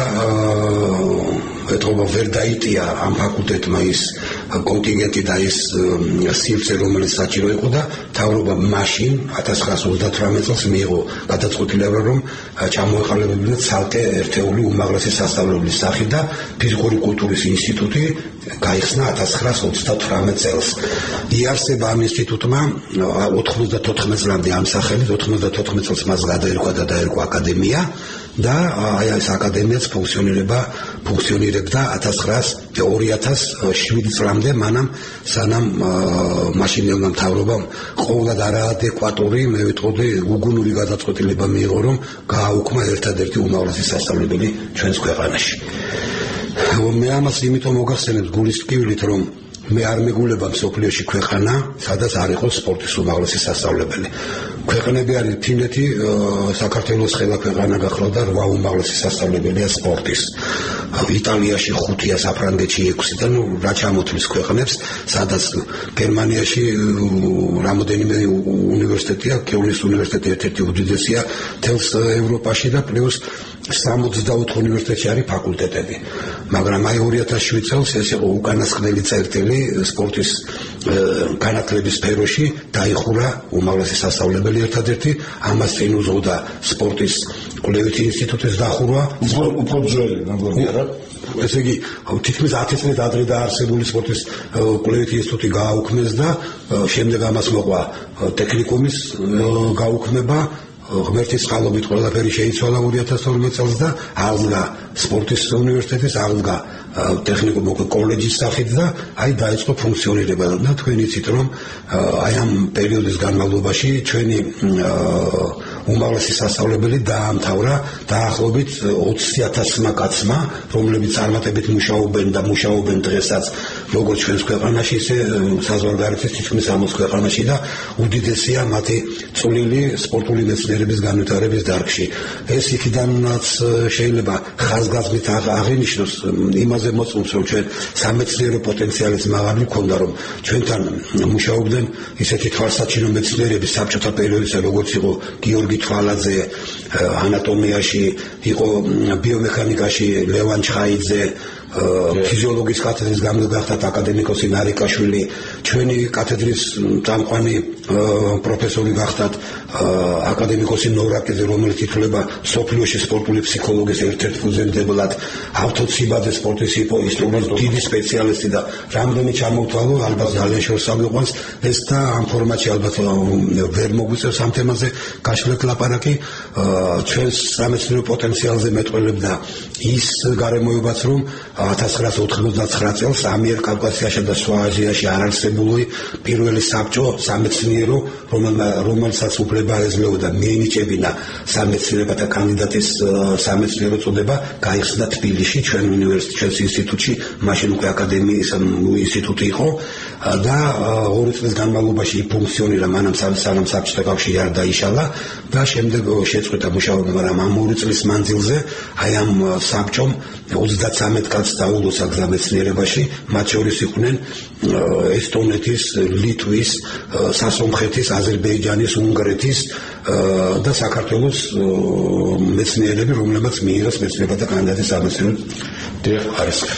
ეთქობა ვერ დაიტია ამ ფაკულტეტმა ის კონტინგენტი და ის სივრცე რომელიც საჭირო იყო და მთავრობა მაშინ ათას ცხრაასი ოცდათვრამეტ წელს მიიღო გადაწყვეტილება რომ ჩამოეყალიბებინა ცალკე ერთეული უმაღლესი სასწავლებლის სახით და ფიზიკური კულტურის ინსტიტუტი გაიხსნა ათას ცხრაასი ოცდათვრამეტ წელს. იარსება ამ ინსტიტუტმა ოთხმოცდათოთხმეტ წლამდე ამ სახელით, ოთხმოცდათოთხმეტ წელს მას გადაერქვა და დაერქვა აკადემია და აი ეს აკადემიაც ფუნქციონირება ფუნქციონირებდა ათას ცხრაასი ორი ათას შვიდი წლამდე, მანამ სანამ მაშინელმა მთავრობამ ყოველად არაადეკვატური, მე ვიტყოდი, უგუნური გადაწყვეტილება მიიღო, რომ გააუქმა ერთადერთი უმაღლესი სასწავლებელი ჩვენს ქვეყანაში. მე ამას იმიტომ მოგახსენებთ გულის ტკივილით, რომ მე არ მეგულება მსოფლიოში ქვეყანა, სადაც არ იყოს სპორტის უმაღლესი სასწავლებელი. ქვეყნები არის ფინეთი, საქართველოს ხელა ქვეყანა გახლავდა რვა უმაღლესი სასწავლებელია სპორტის. იტალიაში ხუთია, საფრანგეთში ექვსი და ნუ რა ჩამოთვლის ქვეყნებს, სადაც გერმანიაში რამოდენიმე უნივერსიტეტია, კეულის უნივერსიტეტი ერთ-ერთი უდიდესია მთელს ევროპაში და პლუს სამოცდაოთხ უნივერსიტეტში არის ფაკულტეტები. მაგრამ აი ორი ათას შვიდი წელს ეს იყო უკანასკნელი წერტილი სპორტის განათლების სფეროში დაიხურა უმაღლესი სასწავლებელი ერთადერთი, ამას წინ უძღოდა სპორტის კვლევითი ინსტიტუტის დახურვა. უფრო ძველი, მეგონია რა. ესე იგი თითქმის ათი წლით ადრე დაარსებული სპორტის კვლევითი ინსტიტუტი გააუქმეს და შემდეგ ამას მოყვა ტექნიკუმის გაუქმება ღმერთის წყალობით ყველაფერი შეიცვალა ორი ათას თორმეტ წელს და აღდგა სპორტის უნივერსიტეტის აღდგა ტექნიკუმი კოლეჯის სახით და აი დაიწყო ფუნქციონირება და თქვენ იცით რომ აი ამ პერიოდის განმავლობაში ჩვენი უმაღლესი სასწავლებელი დაამთავრა დაახლოებით ოცი ათასმა კაცმა რომლებიც წარმატებით მუშაობენ და მუშაობენ დღესაც როგორც ჩვენს ქვეყანაში ისე საზღვარგარეთის თითქმის ორმოცი ქვეყანაში და უდიდესია მათი წვლილი სპორტული მეცნიერების განვითარების დარგში ეს იქიდანაც შეიძლება ხაზგასმით აღინიშნოს იმაზე მოწმობს რომ ჩვენ სამეცნიერო პოტენციალის მაღალი ქონდა რომ ჩვენთან მუშაობდნენ ისეთი თვალსაჩინო მეცნიერები საბჭოთა პერიოდისა როგორც იყო გიორგი თვალაძე ანატომიაში იყო ბიომექანიკაში ლევან ჩხაიძე ფიზიოლოგიის კათედრის გამგახტათ აკადემიკოსი ნარიკაშვილი ჩვენი კათედრის წამყვანი პროფესორი გახდათ აკადემიკოსი ნორაკიძე რომელიც ითვლება სოფლიოში სპორტული ფსიქოლოგიის ერთ-ერთ ფუძემდებლად ავტოციბაძე სპორტის ინსტრუმენტის დიდი სპეციალისტი და რამდენი ჩამოვთვალო ალბათ ძალიან შორსავიყვანს ეს და ამ ფორმატში ალბათ ვერ მოგვიწევს ამ თემაზე გაშლეთ ლაპარაკი ჩვენს სამეცნიერო პოტენციალზე მეტყველებდა ის გარემოებაც რომ ათას ცხრაასა ოთხმოცდათსაცხრა წელს ამიერკავკასიაში და სხვა აზიაში არ არსებული პირველი საბჭო სამეცნიერო რომელსაც უფლება ეძლეოდა მიენიჭებინა სამეცნიერებათა კანდიდატის სამეცნიერო წოდება გაიხსნა თბილისში ჩვენ უნივერსიტეტში ჩვენს ინსტიტუტში მაშინ უკვე აკადემიის ინსტიტუტი იყო და ორი წლის განმავლობაში ფუნქციონირა მანამ სანამ საბჭოთა კავშირი არ დაიშალა და შემდეგ შეწყვეტა მუშაობა მაგრამ ამ ორი წლის მანძილზე აი ამ საბჭომ ოცდათსამეტ კაცს დაულოცა გზამეცნიერებაში მათ შორის იყვნენ ესტონეთის, ლიტვის, სასონხეთის, აზერბაიჯანის, უნგრეთის და საქართველოს მეცნიერები რომლებმაც მიიღეს მეცნიერებათა კანდიდატის სამეცნიერო ხარისხი.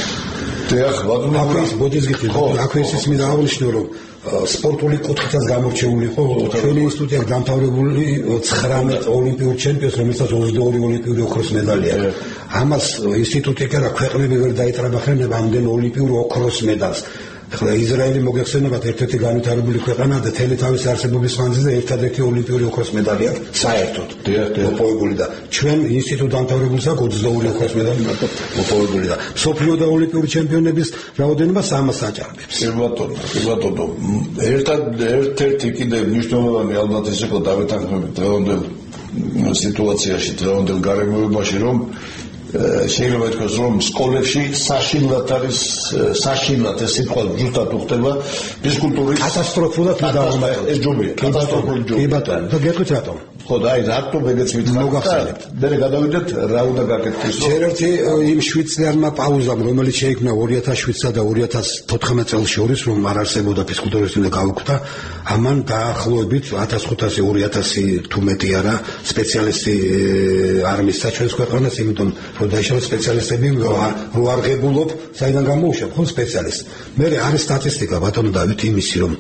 დიახ, ბატონო, ბოდის გიხდით, აქვე ისიც მინდა აღნიშნო რომ სპორტული კუთხითაც გამორჩეული იყო ჩვენი ინსტიტუტი აქვს დამთავრებული ცხრამეტ ოლიმპიურ ჩემპიონს რომელსაც ოცდაორი ოლიმპიური ოქროს მედალი აქვს ამას ინსტიტუტი კი არა ქვეყნები ვერ დაიტრაბახენ ამდენ ოლიმპიურ ოქროს მედალს ახლა ისრაელი მოგეხსენებათ ერთ-ერთი განვითარებული ქვეყანა და თელი თავის არსებობის მანძილზე ერთადერთი ოლიმპიური ოქროს მედალი აქვს საერთოდ მოპოვებული და ჩვენ ინსტიტუტ დამთავრებულს აქვს ოცდაორი ოქროს მედალი მოპოვებული და მსოფლიო და ოლიმპიური ჩემპიონების რაოდენობა სამას აჭარბებს. კი ბატონო, კი ბატონო. ერთად ერთ-ერთი კიდე მნიშვნელოვანი ალბათ ის იყო დავეთანხმებით დღევანდელ სიტუაციაში, დღევანდელ გარემოებაში რომ შეიძლება ითქვას რომ სკოლებში საშინლად არის საშინლად ეს სიტყვა ზუსტად უხდება ფიზკულტურის კატასტროფულად დაუმატებელ ეს ჯობია კატასტროფული ჯობია კი ბატონო და გეტყვით რატომ ხო და აი რატო მეგეც მოგახსენებთ მე გადავიდეთ რა უნდა გაკეთდეს შენ ერთი იმ შვიდ წლიანმა პაუზამ რომელიც შეიქმნა ორი ათას შვიდსა და ორი ათას თოთხმეტ წელს შორის რომ არ არსებობდა ფიზკულტურის უნდა გავუკვდა ამან დაახლოებით ათას ხუთასი ორი ათასი თუ მეტი არა სპეციალისტი არ მისცა ჩვენს ქვეყანას იმიტომ რომ დაიშალა სპეციალისტები რო არ ღებულობ საიდან გამოუშვებ ხო სპეციალისტ მე არის სტატისტიკა ბატონო დავით იმისი რომ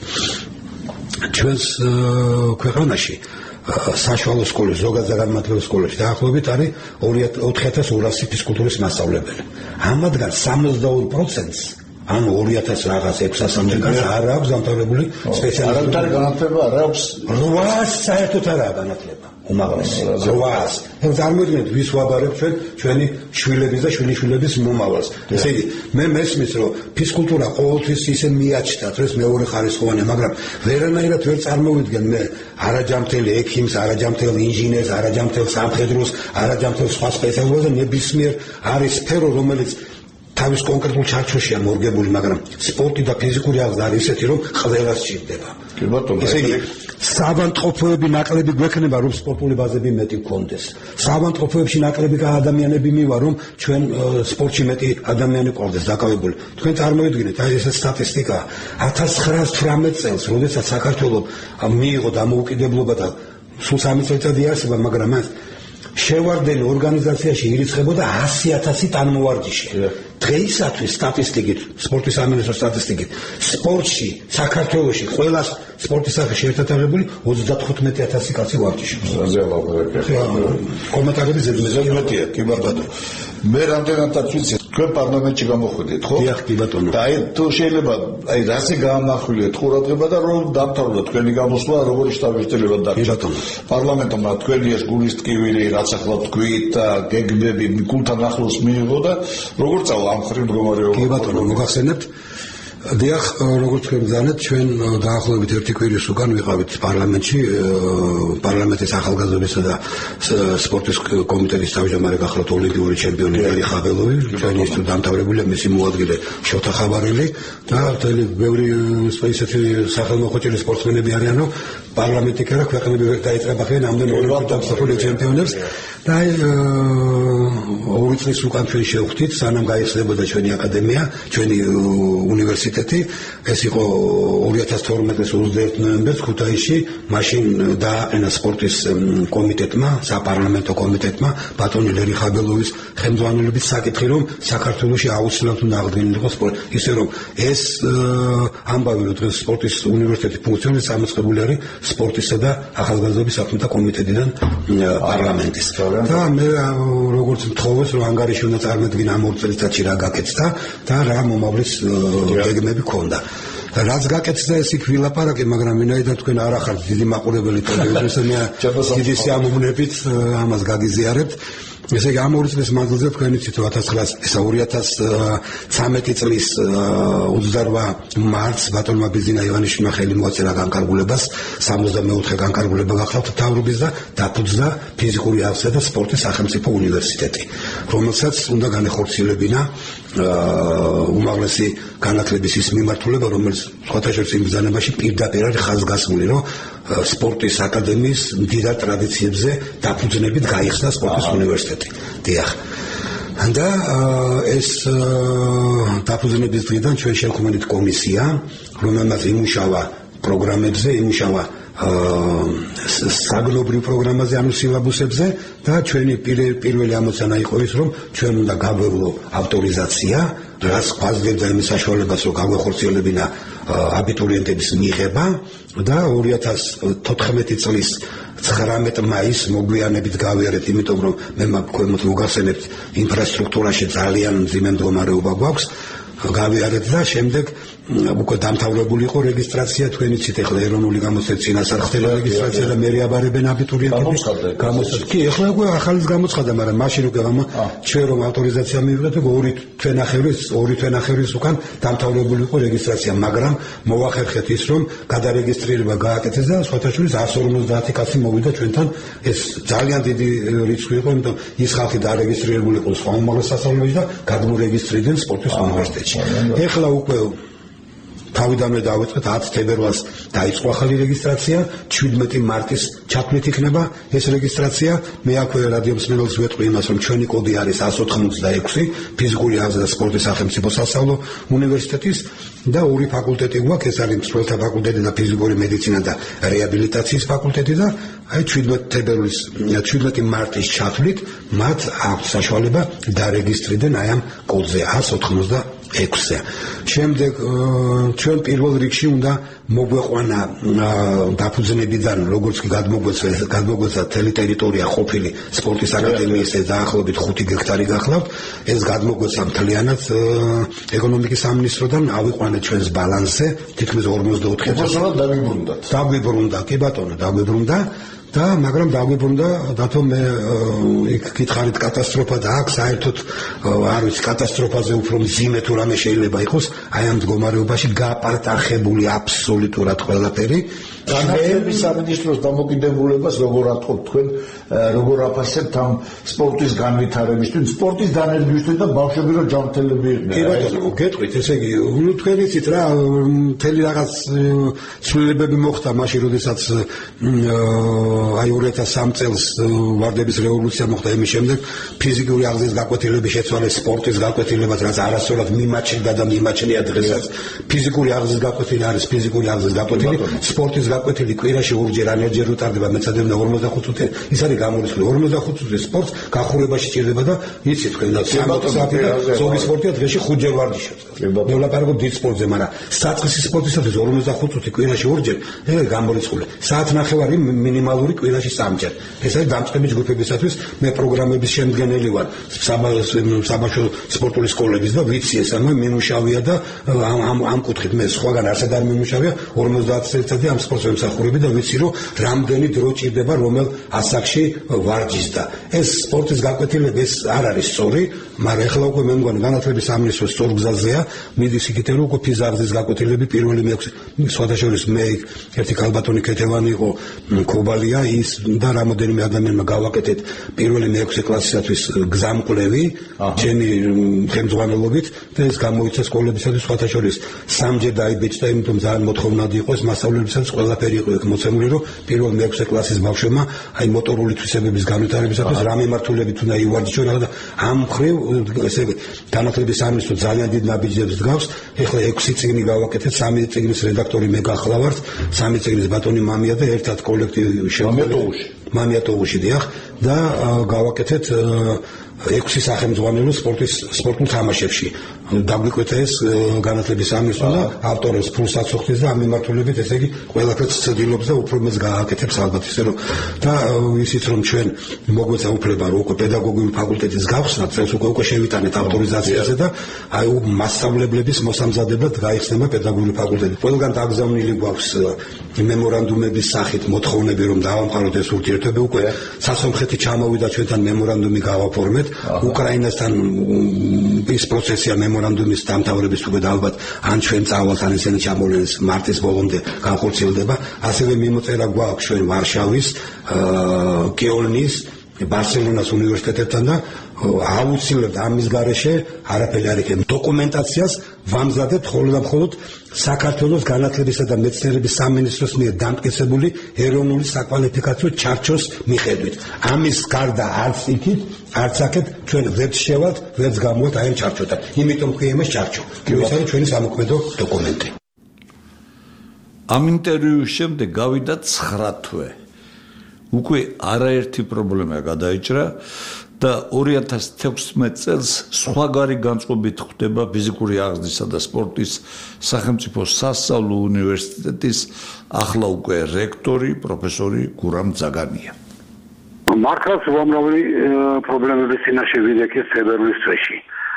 ჩვენს ქვეყანაში საშუალო სკოლის ზოგადად განმარტებელ სკოლებში დაახლოებით არის ოთხი ათას ორასი ფიზკულტურის მასწავლებელი ამათგან სამოცდაორი პროცენტს ან ორი ათას რაღაც ექვსასამდე კაცს არ აქვს დამთავრებული სპეციალისტური არ განათლება არ აქვს რვას საერთოდ არაა განათლება უმაღლესი რვას ეს წარმოიდგინეთ ვის ვაბარებ ჩვენ ჩვენი შვილების და შვილიშვილების მომავალს ესე იგი მე მესმის რომ ფიზკულტურა ყოველთვის ისე მიაჩნდათ რომ ეს მეორე ხარისხოვანი მაგრამ ვერანაირად ვერ წარმოვიდგენ მე არაჯამთელი ექიმს არაჯამთელ ინჟინერს არაჯამთელ სამხედროს არაჯამთელ სხვა სპეციალობას და ნებისმიერ არის სფერო რომელიც თავის კონკრეტულ ჩარჩოშია მორგებული მაგრამ სპორტი და ფიზიკური აღზრდა არის ისეთი რომ ყველას სჭირდება კი ბატონო ესე იგი საავადმყოფოები ნაკლები გვექნება რომ სპორტული ბაზები მეტი გქონდეს საავადმყოფოებში ნაკლები ადამიანები მივა რომ ჩვენ სპორტში მეტი ადამიანი ყავდეს დაკავებული თქვენ წარმოიდგინეთ აი ეს სტატისტიკა ათას ცხრაასა თვრამეტ წელს როდესაც საქართველოს მიიღო დამოუკიდებლობა და სულ სამი წელიწადი იარსება მაგრამ მას შევარდენი ორგანიზაციაში ირიცხებოდა ასი ათასი ტანმოვარჯიშე დღეისათვის სტატისტიკით სპორტის სამინისტრო სტატისტიკით სპორტში საქართველოში ყველა სპორტის სახეში ერთად აღებული ოცდათხუთმეტი ათასი კაცი ვარჯიშობს ზეალავ კომენტარები ზედმეტია კი ბატონო მე რამდენადაც ვიცი თქვენ პარლამენტში გამოხვიდეთ, ხო? დიახ, კი ბატონო. და აი თუ შეიძლება აი რაზე გაამახვილეთ ყურადღება და რომ დამთავრდა თქვენი გამოსვლა როგორი შთაბეჭდილება დარჩა. კი ბატონო. პარლამენტმა თქვენი ეს გულის ტკივილი, რაც ახლა თქვით და გეგმები გულთან ახლოს მიიღო და როგორ წავა ამ ხრივ მდგომარეობა. კი ბატონო, მოგახსენებთ. დიახ, როგორც თქვენ გძანეთ, ჩვენ დაახლოებით ერთი კვირის უკან ვიყავით პარლამენტში, პარლამენტის ახალგაზრდობისა და სპორტის კომიტეტის თავმჯდომარე გახლავთ ოლიმპიური ჩემპიონი ლერი ხაბელოვი, ჩვენი ის დამთავრებულია მისი მოადგილე შოთა ხაბარელი და მთელი ბევრი ისეთი სახელმოხვეჭილი სპორტსმენები არიან, რომ პარლამენტი კი არა, ქვეყნები ვერ დაეწრებიან ამდენ ოლიმპიური ჩემპიონებს და ორი წლის უკან ჩვენ შევხვდით, სანამ გაიხსნებოდა ჩვენი აკადემია, ჩვენი უნივერსიტეტი. ეს იყო ორი ათას თორმეტი წლის ოცდაერთი ნოემბერს ქუთაისში, მაშინ დააყენა სპორტის კომიტეტმა, საპარლამენტო კომიტეტმა ბატონი ლერი ხაბელოვის ხელმძღვანელობით საკითხი, რომ საქართველოში აუცილებლად უნდა აღდგენილიყო სპორტი. ისე რომ ეს ამბავი, რომ დღეს სპორტის უნივერსიტეტი ფუნქციონირებს, ამოწყებული არის სპორტისა და ახალგაზრდობის საქმეთა კომიტეტიდან პარლამენტის. და მე როგორც მთხოვეს, რომ ანგარიში უნდა წარმოედგინა ამ ორ წელიწადში რა გაკეთდა და რა მომავლის გეგმები ქონდა. რაც გაკეთდა ეს იქ ვილაპარაკე, მაგრამ ვინაიდან თქვენ არ ახართ დიდი მაყურებელი ტელევიზიაზე, მე დიდი სიამოვნებით ამას გაგიზიარებთ. ესე იგი ამ ორი წლის მანძილზე თქვენ იცით რომ ორი ათას ცხრამეტი წლის ოცდარვა მარტს ბატონმა ბიზინა ივანიშვილმა ხელი მოაწერა განკარგულებას, სამოცდამეოთხე განკარგულება გახლავთ მთავრობის და დაფუძნდა ფიზიკური აღზრდა და სპორტის სახელმწიფო უნივერსიტეტი, რომელსაც უნდა განეხორციელებინა უმაღლესი განათლების ის მიმართულება, რომელიც სხვათა შორის იმ ბრძანებაში პირდაპირ არის ხაზგასმული, რომ სპორტის აკადემიის მდიდარ ტრადიციებზე დაფუძნებით გაიხსნა სპორტის უნივერსიტეტი. დიახ. და ეს დაფუძნების დღიდან ჩვენ შევქმნით კომისია, რომელმაც იმუშავა პროგრამებზე, იმუშავა საგნობრივ პროგრამაზე, ანუ სილაბუსებზე და ჩვენი პირველი ამოცანა იყო ის, რომ ჩვენ უნდა გაგვევლო ავტორიზაცია, რაც გვაძლევდა იმის საშუალებას, რომ გაგვეხორციელებინა აბიტურიენტების მიღება და ორი ათას თოთხმეტი წლის ცხრამეტი მაისს მოგვიანებით გავიარეთ, იმიტომ რომ მე მოგახსენებთ, ინფრასტრუქტურაში ძალიან მძიმე მდგომარეობა გვაქვს. გავიარეთ და შემდეგ უკვე დამთავრებული იყო რეგისტრაცია, თქვენ იცით ახლა ეროვნული გამოცდის წინასახდელი რეგისტრაცია და მერე აბარებენ აბიტურიენტები. გამოცხადდა. კი, ახლა უკვე ახალიც გამოცხადდა, მაგრამ მაშინ უკვე ჩვენ რომ ავტორიზაცია მივიღეთ, ორი თვენახევრის, ორი თვენახევრის უკან დამთავრებული იყო რეგისტრაცია, მაგრამ მოახერხეთ ის, რომ გადარეგისტრირება გააკეთეს და სხვათა შორის εκατს ორმოცდაათი კაცი მოვიდა ჩვენთან. ეს ძალიან დიდი რიცხვი იყო, იმიტომ ის ხალხი დარეგისტრირებული იყო სხვა უმაღლეს სასწავლებელში და გადმორეგისტრირდნენ სპორტის უნივერსიტეტში. ეხლა უკვე თავიდანვე დავიწყეთ ათი თებერვალს დაიწყო ახალი რეგისტრაცია, ჩვიდმეტი მარტის ჩათვლით იქნება ეს რეგისტრაცია. მე აქვე რადიო მსმენელს ვეტყვი იმას, რომ ჩვენი კოდი არის εκατს ოთხმოცდაექვსი, ფიზიკური აღზრდა და სპორტის სახელმწიფო სასწავლო უნივერსიტეტის და ორი ფაკულტეტი გვაქვს, ეს არის მსმენელთა ფაკულტეტი და ფიზიკური მედიცინა და რეაბილიტაციის ფაკულტეტი და აი ჩვიდმეტი თებერვლის, ჩვიდმეტი მარტის ჩათვლით მათ აქვს საშუალება დარეგისტრირდნენ აი ამ კოდზე εκατს ოთხმოცდაექვსზე. შემდეგ ჩვენ პირველ რიგში უნდა მოგვეყვანა დაფუძნებიდან, როგორც კი გადმოგვეცა მთელი ტერიტორია ყოფილი სპორტის აკადემიის დაახლოებით ხუთი გექტარი გახლავთ, ეს გადმოგვეცა მთლიანად ეკონომიკის სამინისტროდან, ავიყვანეთ ჩვენს ბალანსზე თითქმის ორმოცდაოთხი წუთი. დაგვიბრუნდათ. დაგვიბრუნდა, კი ბატონო, დაგვიბრუნდა. და მაგრამ დაგვიბრუნდა, დათო მე იქ გითხარით კატასტროფა და აქ საერთოდ არ ვიცი, კატასტროფაზე უფრო მძიმე თუ რამე შეიძლება იყოს, აი ამ მდგომარეობაში გააპარტახებული აბსოლუტურად ყველაფერი. განათლების სამინისტროს დამოკიდებულებას როგორ ატყობთ თქვენ, როგორ აფასებთ ამ სპორტის განვითარებისთვის, სპორტის დანერგისთვის და ბავშვები რომ ჯანმრთელები იყვნენ? კი ბატონო, გეტყვით, ესე იგი, ნუ თქვენ იცით რა, მთელი რაღაც ცვლილებები მოხდა მაშინ, როდესაც აი ორი ათას სამი წელს ვარდების რევოლუცია მოხდა, იმის შემდეგ ფიზიკური აღზრდის გაკვეთილების შეცვალეს, სპორტის გაკვეთილებაც, რაც არასწორად მიმაჩნდა და მიმაჩნია დღესაც. ფიზიკური აღზრდის გაკვეთილი არის ფიზიკური აღზრდის გაკვეთილი, სპორტის გაკვეთილი კვირაში ორჯერ ან ერთჯერ უტარდება, მეცადებდა ორმოცდახუთ წუთი, ის არის გამორიცხული. ორმოცდახუთ წუთი სპორტს გახურებაში ჭირდება და იცით თქვენ და სამოცი საათი და ზოგი სპორტია დღეში ხუთჯერ ვარჯიშობს. მე ვლაპარაკობ დიდ სპორტზე, მაგრამ საწყისი სპორტისათვის ორმოცდახუთ წუთი კვირაში ორჯერ, ეს გამორიცხული. საათნახევარი მინიმალური ორი კვირაში სამჯერ. ეს არის დამწყები ჯგუფებისათვის. მე პროგრამების შემდგენელი ვარ საბავშვო სპორტული სკოლების და ვიცი ეს ამ მიმუშავია და ამ ამ კუთხით მე სხვაგან არსად არ მიმუშავია ორმოცდაათი წელიწადი ამ სპორტს ვემსახურები და ვიცი რომ რამდენი დრო ჭირდება რომელ ასაკში ვარჯიშს და ეს სპორტის გაკვეთილება ეს არ არის სწორი, მაგრამ ეხლა უკვე მე მგონი განათლების სამინისტრო სწორ გზაზეა, მიდის იქით რომ უკვე ფიზარზის გაკვეთილები პირველი მეექვსე სხვადასხვა მე ერთი ქალბატონი ქეთევანი იყო ქობალია ის და რამოდენიმე ადამიანმა გავაკეთეთ პირველი მეექვსე კლასისათვის გზამკვლევი ჩემი ხელმძღვანელობით და ეს გამოიცა სკოლებისათვის სხვადასხვა სამჯერ დაიბეჭდა, იმიტომ ძალიან მოთხოვნადი იყო ეს მასწავლებლებისათვის ყველაფერი იყო ეგ მოცემული რომ პირველ მეექვსე კლასის ბავშვებმა აი მოტორული თვისებების განვითარებისათვის რა მიმართულებით უნდა ივარჯიშონ და ამ მხრივ ესე განათლების სამინისტრო ძალიან დიდ ნაბიჯებს დგავს. ეხლა ექვსი წიგნი გავაკეთეთ, სამი წიგნის რედაქტორი მე გახლავართ, სამი წიგნის ბატონი მამია და ერთად კოლექტივი შემოგვიყვანში. მამიატოუში დიახ და გავაკეთეთ ექვსი სახელმძღვანელო სპორტის სპორტულ თამაშებში. დაგვიკვეთა ეს განათლების სამინისტრო და ავტორებს ფულს აწუხებს და ამ მიმართულებით ესე იგი ყველაფერს ცდილობს და უფრო მეც გააკეთებს ალბათ ისე რომ და ისიც რომ ჩვენ მოგვეცა უფლება რომ უკვე პედაგოგიური ფაკულტეტის გავხსნათ, წელს უკვე უკვე შევიტანეთ ავტორიზაციაზე და აი მასწავლებლების მოსამზადებლად გაიხსნება პედაგოგიური ფაკულტეტი. ყველგან დაგზავნილი გვაქვს მემორანდუმების სახით მოთხოვნები რომ დავამყაროთ ეს ურთიერთობები, უკვე სასომხეთი ჩამოვიდა ჩვენთან მემორანდუმი გავაფორმეთ. უკრაინასთან ის პროცესია მემორანდუმის დამთავრების უკვე ალბათ ან ჩვენ წავალთ ან ისინი ჩამოვლენს მარტის ბოლომდე განხორციელდება. ასევე მიმოწერა გვაქვს ჩვენ ვარშავის, კიოლნის, ბარსელონას უნივერსიტეტებთან და აუცილებლად ამის გარეშე არაფერი არ იქნება. დოკუმენტაციას ვამზადებთ მხოლოდ და მხოლოდ საქართველოს განათლებისა და მეცნიერების სამინისტროს მიერ დამტკიცებული ეროვნული საკვალიფიკაციო ჩარჩოს მიხედვით. ამის გარდა არც იქით, არც აქეთ ჩვენ ვერც შევალთ, ვერც გამოვალთ აი ამ ჩარჩოთან. იმიტომ ხი იმას ჩარჩო. ეს არის ჩვენი სამოქმედო დოკუმენტი. ამ ინტერვიუს შემდეგ გავიდა ცხრა თვე. უკვე არაერთი პრობლემა გადაიჭრა და ორი ათას თექვსმეტ წელს სხვაგარი განწყობით ხდება ფიზიკური აღზრდისა და სპორტის სახელმწიფო სასწავლო უნივერსიტეტის ახლა უკვე რექტორი პროფესორი გურამ ძაგანია. მართლაც უამრავი პრობლემების წინაშე ვიდექით თებერვლის თვეში.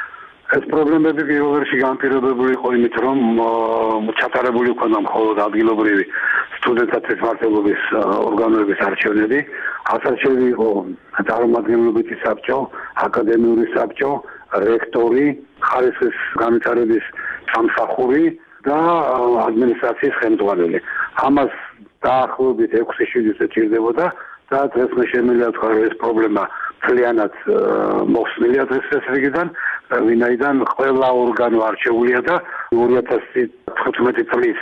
ეს პრობლემები პირველ რიგში განპირობებული იყო იმით, რომ ჩატარებული იქნა მხოლოდ ადგილობრივი სტუდენტთა თვითმმართველობის ორგანოების არჩევნები, ასარჩევი იყო წარმომადგენლობითი საბჭო, აკადემიური საბჭო, რექტორი, ხარისხის განვითარების სამსახური და ადმინისტრაციის ხელმძღვანელი. ამას დაახლოებით ექვსი შვიდზე ჭირდებოდა და დღეს მე შემიძლია ვთქვა, რომ ეს პრობლემა მთლიანად მოხსნილია დღეს ეს რიგიდან, ვინაიდან ყველა ორგანო არჩეულია და ორი ათასი თხუთმეტი წლის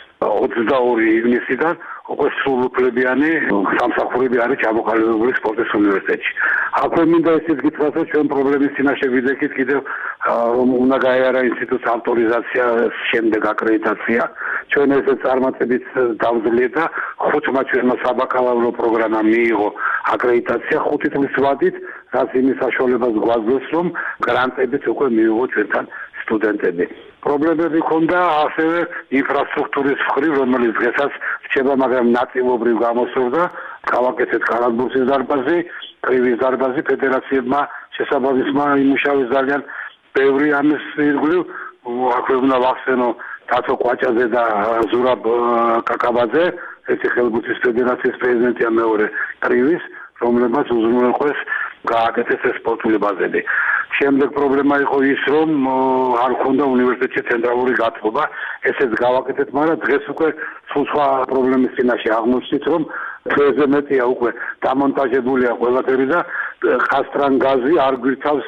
ოცდაორი ივნისიდან უკვე სრულუფლებიანი სამსახურები არის ჩამოყალიბებული სპორტის უნივერსიტეტში. აქვე მინდა ისიც გითხრათ, რომ ჩვენ პრობლემის წინაშე ვიდექით კიდევ რომ უნდა გაიარა ინსტიტუტს ავტორიზაცია, შემდეგ აკრედიტაცია. ჩვენ ესე წარმატებით დავძლიეთ და ხუთმა ჩვენმა საბაკალავრო პროგრამა მიიღო აკრედიტაცია ხუთი წლის ვადით, რაც იმის საშუალებას გვაძლევს, რომ გრანტებით უკვე მიიღო ჩვენთან სტუდენტები. პრობლემები ჰქონდა ასევე ინფრასტრუქტურის მხრივ, რომელიც დღესაც რჩება, მაგრამ ნაწილობრივ გამოსწორდა. გავაკეთეთ კალათბურთის დარბაზი, კრივის დარბაზი, ფედერაციებმა შესაბამისმა იმუშავეს ძალიან ბევრი ამის ირგვლივ. აქვე უნდა ვახსენო თათო კვაჭაძე და ზურაბ კაკაბაძე, ერთი ხელბურთის ფედერაციის პრეზიდენტია, მეორე კრივის, რომლებმაც უზრუნველყვეს გააკეთეს ეს სპორტული ბაზები. შემდეგ პრობლემა იყო ის, რომ არ ჰქონდა უნივერსიტეტში ცენტრალური გათბობა, ესეც გავაკეთეთ, მაგრამ დღეს უკვე სულ სხვა პრობლემის წინაშე აღმოჩნდით, რომ თვეზე მეტია უკვე დამონტაჟებულია ყველაფერი და ხასტრან გაზი არ გვირთავს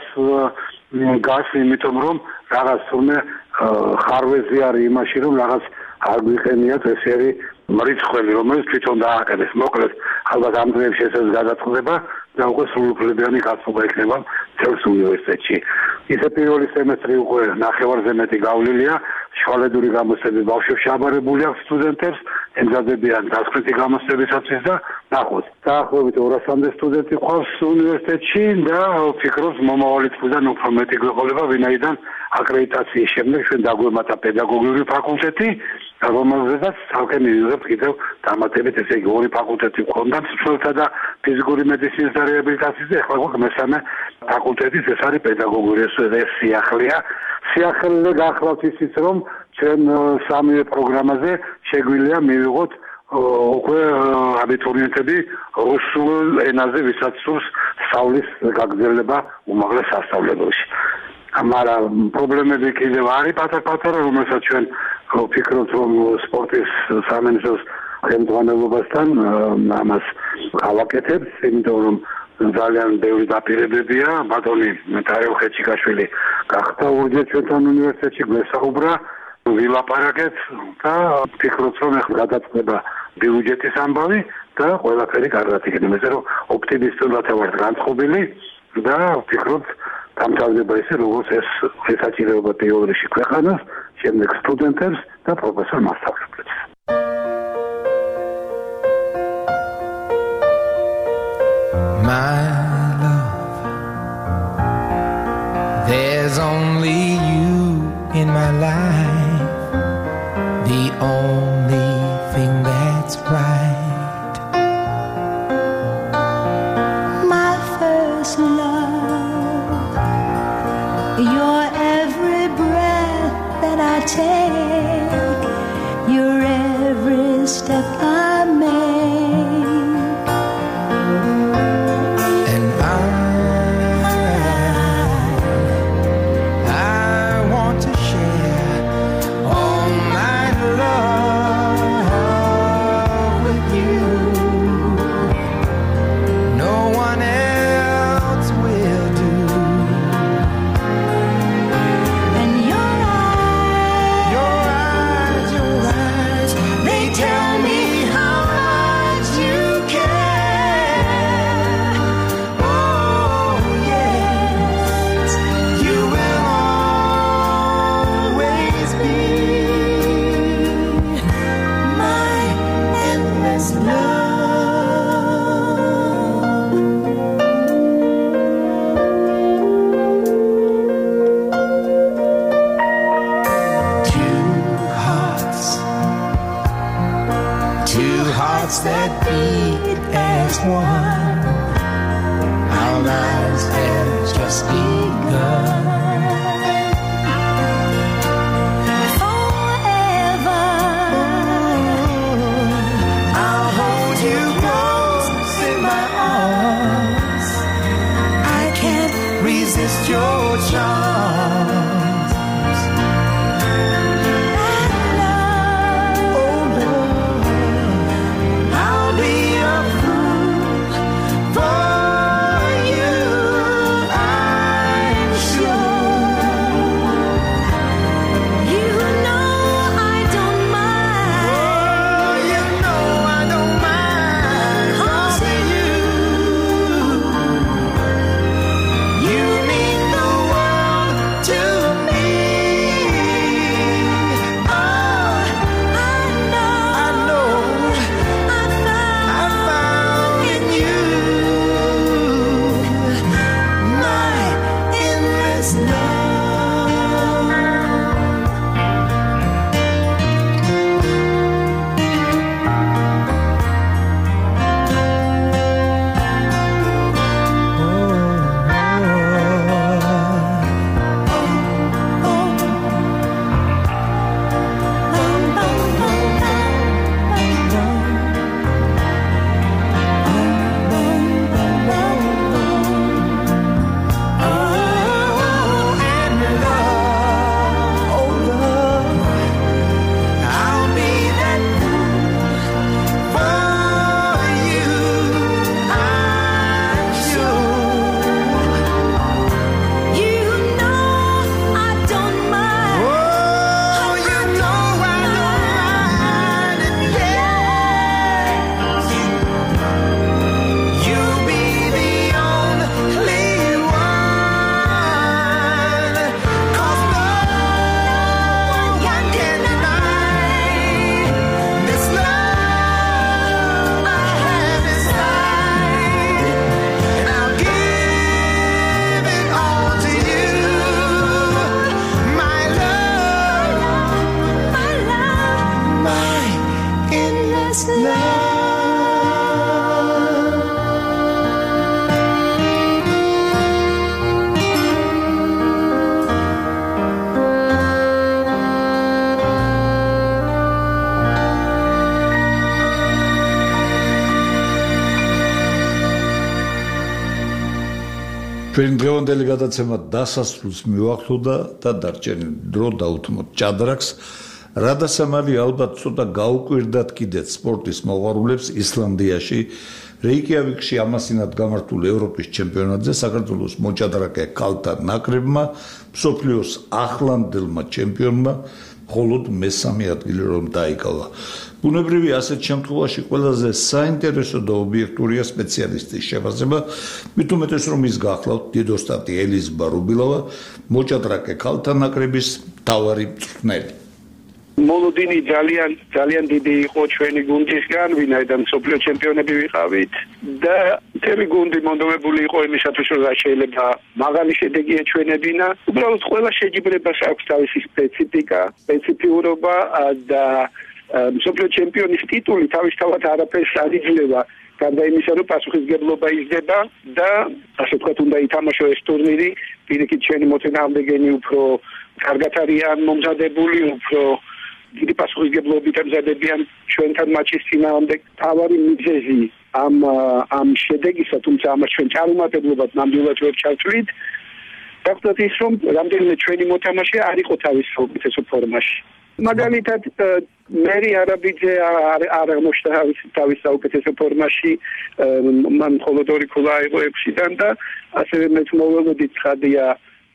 გას, იმიტომ რომ რაღაც თურმე ხარვეზი არის იმაში, რომ რაღაც არ გვიყენიათ ესერი მრიცხველი, რომელიც თვითონ დააკეთეს. მოკლედ, ალბათ ამ დღეებში ესეც გადაწყდება და უკვე სრულუფლებიანი გათბობა იქნება მთელს უნივერსიტეტში. ისე პირველი სემესტრი უკვე ნახევარზე მეტი გავლილია, შუალედური გამოცდები ბავშვებში აბარებული აქვს სტუდენტებს, ემზადებიან დასკვნითი გამოცდებისათვის და ნახოთ. დაახლოებით ორასამდე სტუდენტი ყავს უნივერსიტეტში და ვფიქრობ, მომავალი წლიდან უფრო მეტი გვეყოლება, ვინაიდან აკრედიტაციის შემდეგ ჩვენ დაგვემატა პედაგოგიური ფაკულტეტი, რომელზედაც ცალკე მივიღებთ კიდევ დამატებით, ესე იგი ორი ფაკულტეტი გვქონდა მსმენელთა და ფიზიკური მედიცინის და რეაბილიტაციის და ახლა გვაქვს მესამე ფაკულტეტის, ეს არის პედაგოგიური, ეს სიახლეა. სიახლე გახლავთ ისიც, რომ ჩვენ სამივე პროგრამაზე შეგვიძლია მივიღოთ უკვე აბიტურიენტები რუსულ ენაზე, ვისაც სურს სწავლის გაგრძელება უმაღლეს სასწავლებელში. მაგრამ პრობლემები კიდევ არის პატარ-პატარა, რომელსაც ჩვენ ვფიქრობთ, რომ სპორტის სამინისტროს ხელმძღვანელობასთან ამას გავაკეთებთ, იმიტომ რომ ძალიან ბევრი დაპირებებია. ბატონი თარიღ ხეჩიკაშვილი გახდა ორჯერ ჩვენთან უნივერსიტეტში, გვესაუბრა, ვილაპარაკეთ და ვფიქრობთ, რომ ახლა გადაწყდება ბიუჯეტის ამბავი და ყველაფერი კარგად იქნება. მე რომ ოპტიმისტურად ვარ განწყობილი და ვფიქრობ, დამთავრდება ისე, როგორც ეს ესაჭიროება პირველ რიგში ქვეყანას, შემდეგ სტუდენტებს და პროფესორ მასწავლებლებს. My love, there's only you in my life, the only thing that's right. My first love, your every breath that I take, your every step I make. And I, I want to share all my love with you. No one else will do. And your eyes, Your eyes, your eyes, they tell me how much you care. Oh yes, you will always be my endless love. two hearts, two hearts that beat as one. Our lives have just begun. Forever, I'll hold you close in my arms. I can't resist your charms. Oh Lord, I'll be a fool for you, I'm sure. endless love. ჩვენ დღევანდელი გადაცემა დასასრულს მივახლოვდა და დარჩენილ დრო დავუთმოთ ჭადრაკს. რადასამალი ალბათ ცოტა გაუკვირდათ კიდეც სპორტის მოყვარულებს ისლანდიაში რეიკიავიკში ამასინად გამართულ ევროპის ჩემპიონატზე საქართველოს მოჭადრაკე ქალთა ნაკრებმა მსოფლიოს ახლანდელმა ჩემპიონმა მხოლოდ მესამე ადგილი რომ დაიკავა. ბუნებრივი ასეთ შემთხვევაში ყველაზე საინტერესო და ობიექტურია სპეციალისტის შეფასება, მით უმეტეს რომ ის გახლავთ დიდოსტატი ელიზბა რუბილოვა, მოჭადრაკე ქალთა ნაკრების მთავარი მწვრთნელი. მოლოდინი ძალიან ძალიან დიდი იყო ჩვენი გუნდისგან, ვინაიდან მსოფლიო ჩემპიონები ვიყავით და მთელი გუნდი მონდომებული იყო იმისათვის, რომ შეიძლება მაღალი შედეგი ეჩვენებინა. უბრალოდ ყველა შეჯიბრებას აქვს თავისი სპეციფიკა, სპეციფიურობა და მსოფლიო ჩემპიონის ტიტული თავისთავად არაფერს არ იძლევა. გარდა იმისა, რომ პასუხისმგებლობა იზრდება და ასე ვთქვათ, უნდა ითამაშო ეს ტურნირი, პირიქით ჩვენი მოწინააღმდეგენი უფრო კარგად არიან მომზადებული, უფრო დიდი პასუხისმგებლობით ემზადებიან ჩვენთან მატჩის წინააღმდეგ. თავარი მიზეზი ამ ამ შედეგისა, თუმცა ამას ჩვენ წარუმატებლობად ნამდვილად ვერ ჩავთვლით. გახდათ ის, რომ რამდენიმე ჩვენი მოთამაშე არ იყო თავის საუკეთესო ფორმაში. მაგალითად მერი არაბიძე არ აღმოჩნდა თავის საუკეთესო ფორმაში, მან მხოლოდ ორი ქულა აიღო ექვსიდან და ასევე მეც მოველოდით ცხადია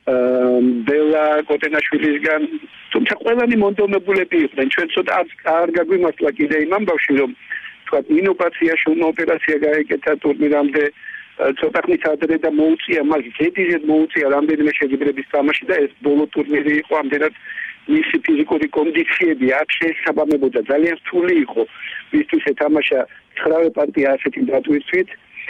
ბელა კოტენაშვილისგან, თუმცა ყველანი მონდომებულები იყვნენ. ჩვენ ცოტა არ გაგვიმართლა კიდე იმ ამბავში, რომ თქვათ ინოვაციაში ოპერაცია გაეკეთა ტურნირამდე ცოტა ხნით ადრე და მოუწია მას ზედიზედ მოუწია რამდენიმე შეჯიბრების თამაში და ეს ბოლო ტურნირი იყო, ამდენად მისი ფიზიკური კონდიციები არ შეესაბამებოდა, ძალიან რთული იყო მისთვის ეთამაშა ცხრავე პარტია ასეთი დატვირთვით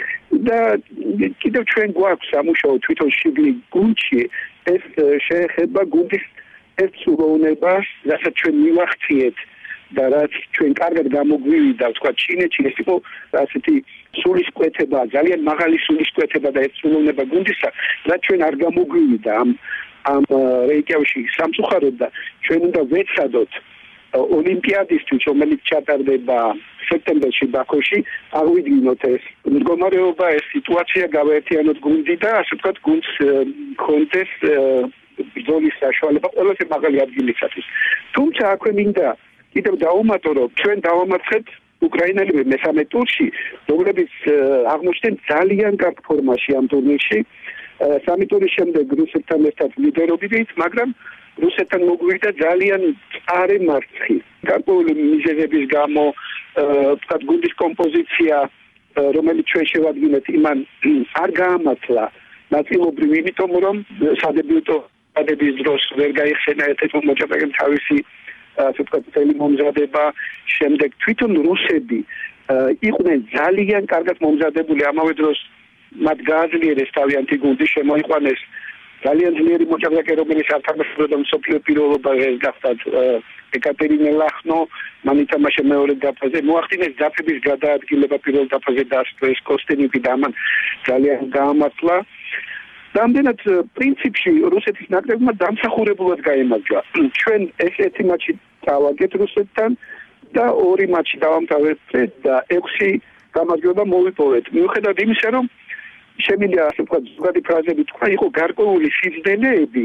და კიდევ ჩვენ გვაქვს სამუშაო თვითონ შიგნით გუნდში, ეს შეეხება გუნდის ერთ სრულოვნებას, რასაც ჩვენ მივახციეთ და რაც ჩვენ კარგად გამოგვივიდა, ვთქვათ, ჩინეთში ეს იყო ასეთი სულისკვეთება, ძალიან მაღალი სულისკვეთება და ეს სრულოვნება გუნდისა, რაც ჩვენ არ გამოგვივიდა ამ ამ რეიკიავიკში სამწუხაროდ და ჩვენ უნდა ვეცადოთ ოლიმპიადისთვის, რომელიც ჩატარდება სექტემბერში ბაქოში, აღვიდგინოთ ეს მდგომარეობა, ეს სიტუაცია, გავაერთიანოთ გუნდი და ასე ვთქვათ, გუნდს კონტეს ბრძოლის საშუალება ყველაზე მაღალი ადგილისათვის. თუმცა აქვე მინდა კიდევ დავუმატო, რომ ჩვენ დავამარცხეთ უკრაინელები მესამე ტურში, რომლებიც აღმოჩნდნენ ძალიან კარგ ფორმაში ამ ტურნირში. სამი ტურის შემდეგ რუსეთთან ერთად ლიდერობდით, მაგრამ რუსეთთან მოგვივიდა ძალიან მწარე მარცხი. გარკვეული მიზეზების გამო, ვთქვათ, გუნდის კომპოზიცია, რომელიც ჩვენ შევადგინეთ, იმან არ გაამართლა ნაწილობრივ, იმიტომ რომ სადებიუტო დაბადების დროს ვერ გაიხსენა ერთ-ერთ მოჭადრაკემ თავისი ასე ვთქვათ, წელი მომზადება, შემდეგ თვითონ რუსები იყვნენ ძალიან კარგად მომზადებული, ამავე დროს მათ გააძლიერეს თავიანთი გუნდი, შემოიყვანეს ძალიან ძლიერი მოჭადრაკე, რომელიც არ თამაშობდა მსოფლიო პირველობაზე, გახდათ ეკატერინე ლახნო, მან ითამაშა მეორე დაფაზე, მოახდინეს დაფების გადაადგილება პირველ დაფაზე დაასწრეს კოსტენიკი და ამან ძალიან გაამართლა. რამდენად პრინციპში რუსეთის ნაკრებმა დამსახურებულად გაემარჯვა. ჩვენ ეს-ერთი მატჩი დავაგეთ რუსეთთან და ორი მატჩი დავამთავრეთ და ექვსი გამარჯვება მოვიპოვეთ. მიუხედავად იმისა, რომ შემიძლია ასე ვთქვათ, ზოგადი ფრაზები თქვა, იყო გარკვეული სიძნელეები,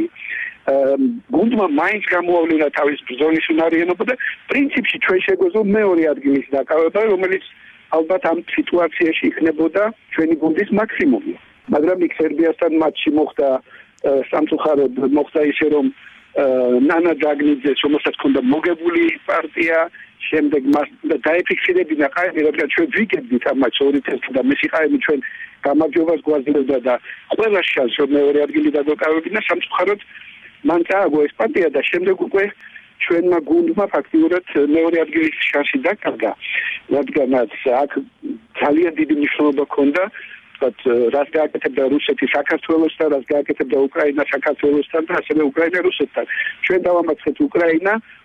გუნდმა მაინც გამოავლინა თავის ბრძოლის უნარიანობა და პრინციპში ჩვენ შეგვეძლო მეორე ადგილის დაკავება, რომელიც ალბათ ამ სიტუაციაში იქნებოდა ჩვენი გუნდის მაქსიმუმი. მაგრამ იქ სერბიასთან მატჩი მოხდა სამწუხაროდ მოხდა ისე, რომ ნანა ჯაგნიძეს, რომელსაც ჰქონდა მოგებული პარტია, შემდეგ მას დაეფიქსირებინა ყაენი, რადგან ჩვენ ვიგებდით ამ მატჩს ორი თერთი და მისი ყაენი ჩვენ გამარჯვებას გვაძლევდა და ყველა შანსი რომ მეორე ადგილი დაგოკავებინა, სამწუხაროდ მან წააგო ეს პარტია და შემდეგ უკვე ჩვენმა გუნდმა ფაქტიურად მეორე ადგილის შანსი დაკარგა, რადგანაც აქ ძალიან დიდი მნიშვნელობა ჰქონდა, ვთქვათ, რაც გააკეთებდა რუსეთი საქართველოსთან, რაც გააკეთებდა უკრაინა საქართველოსთან და ასევე უკრაინა რუსეთთან. ჩვენ დავამარცხეთ უკრაინა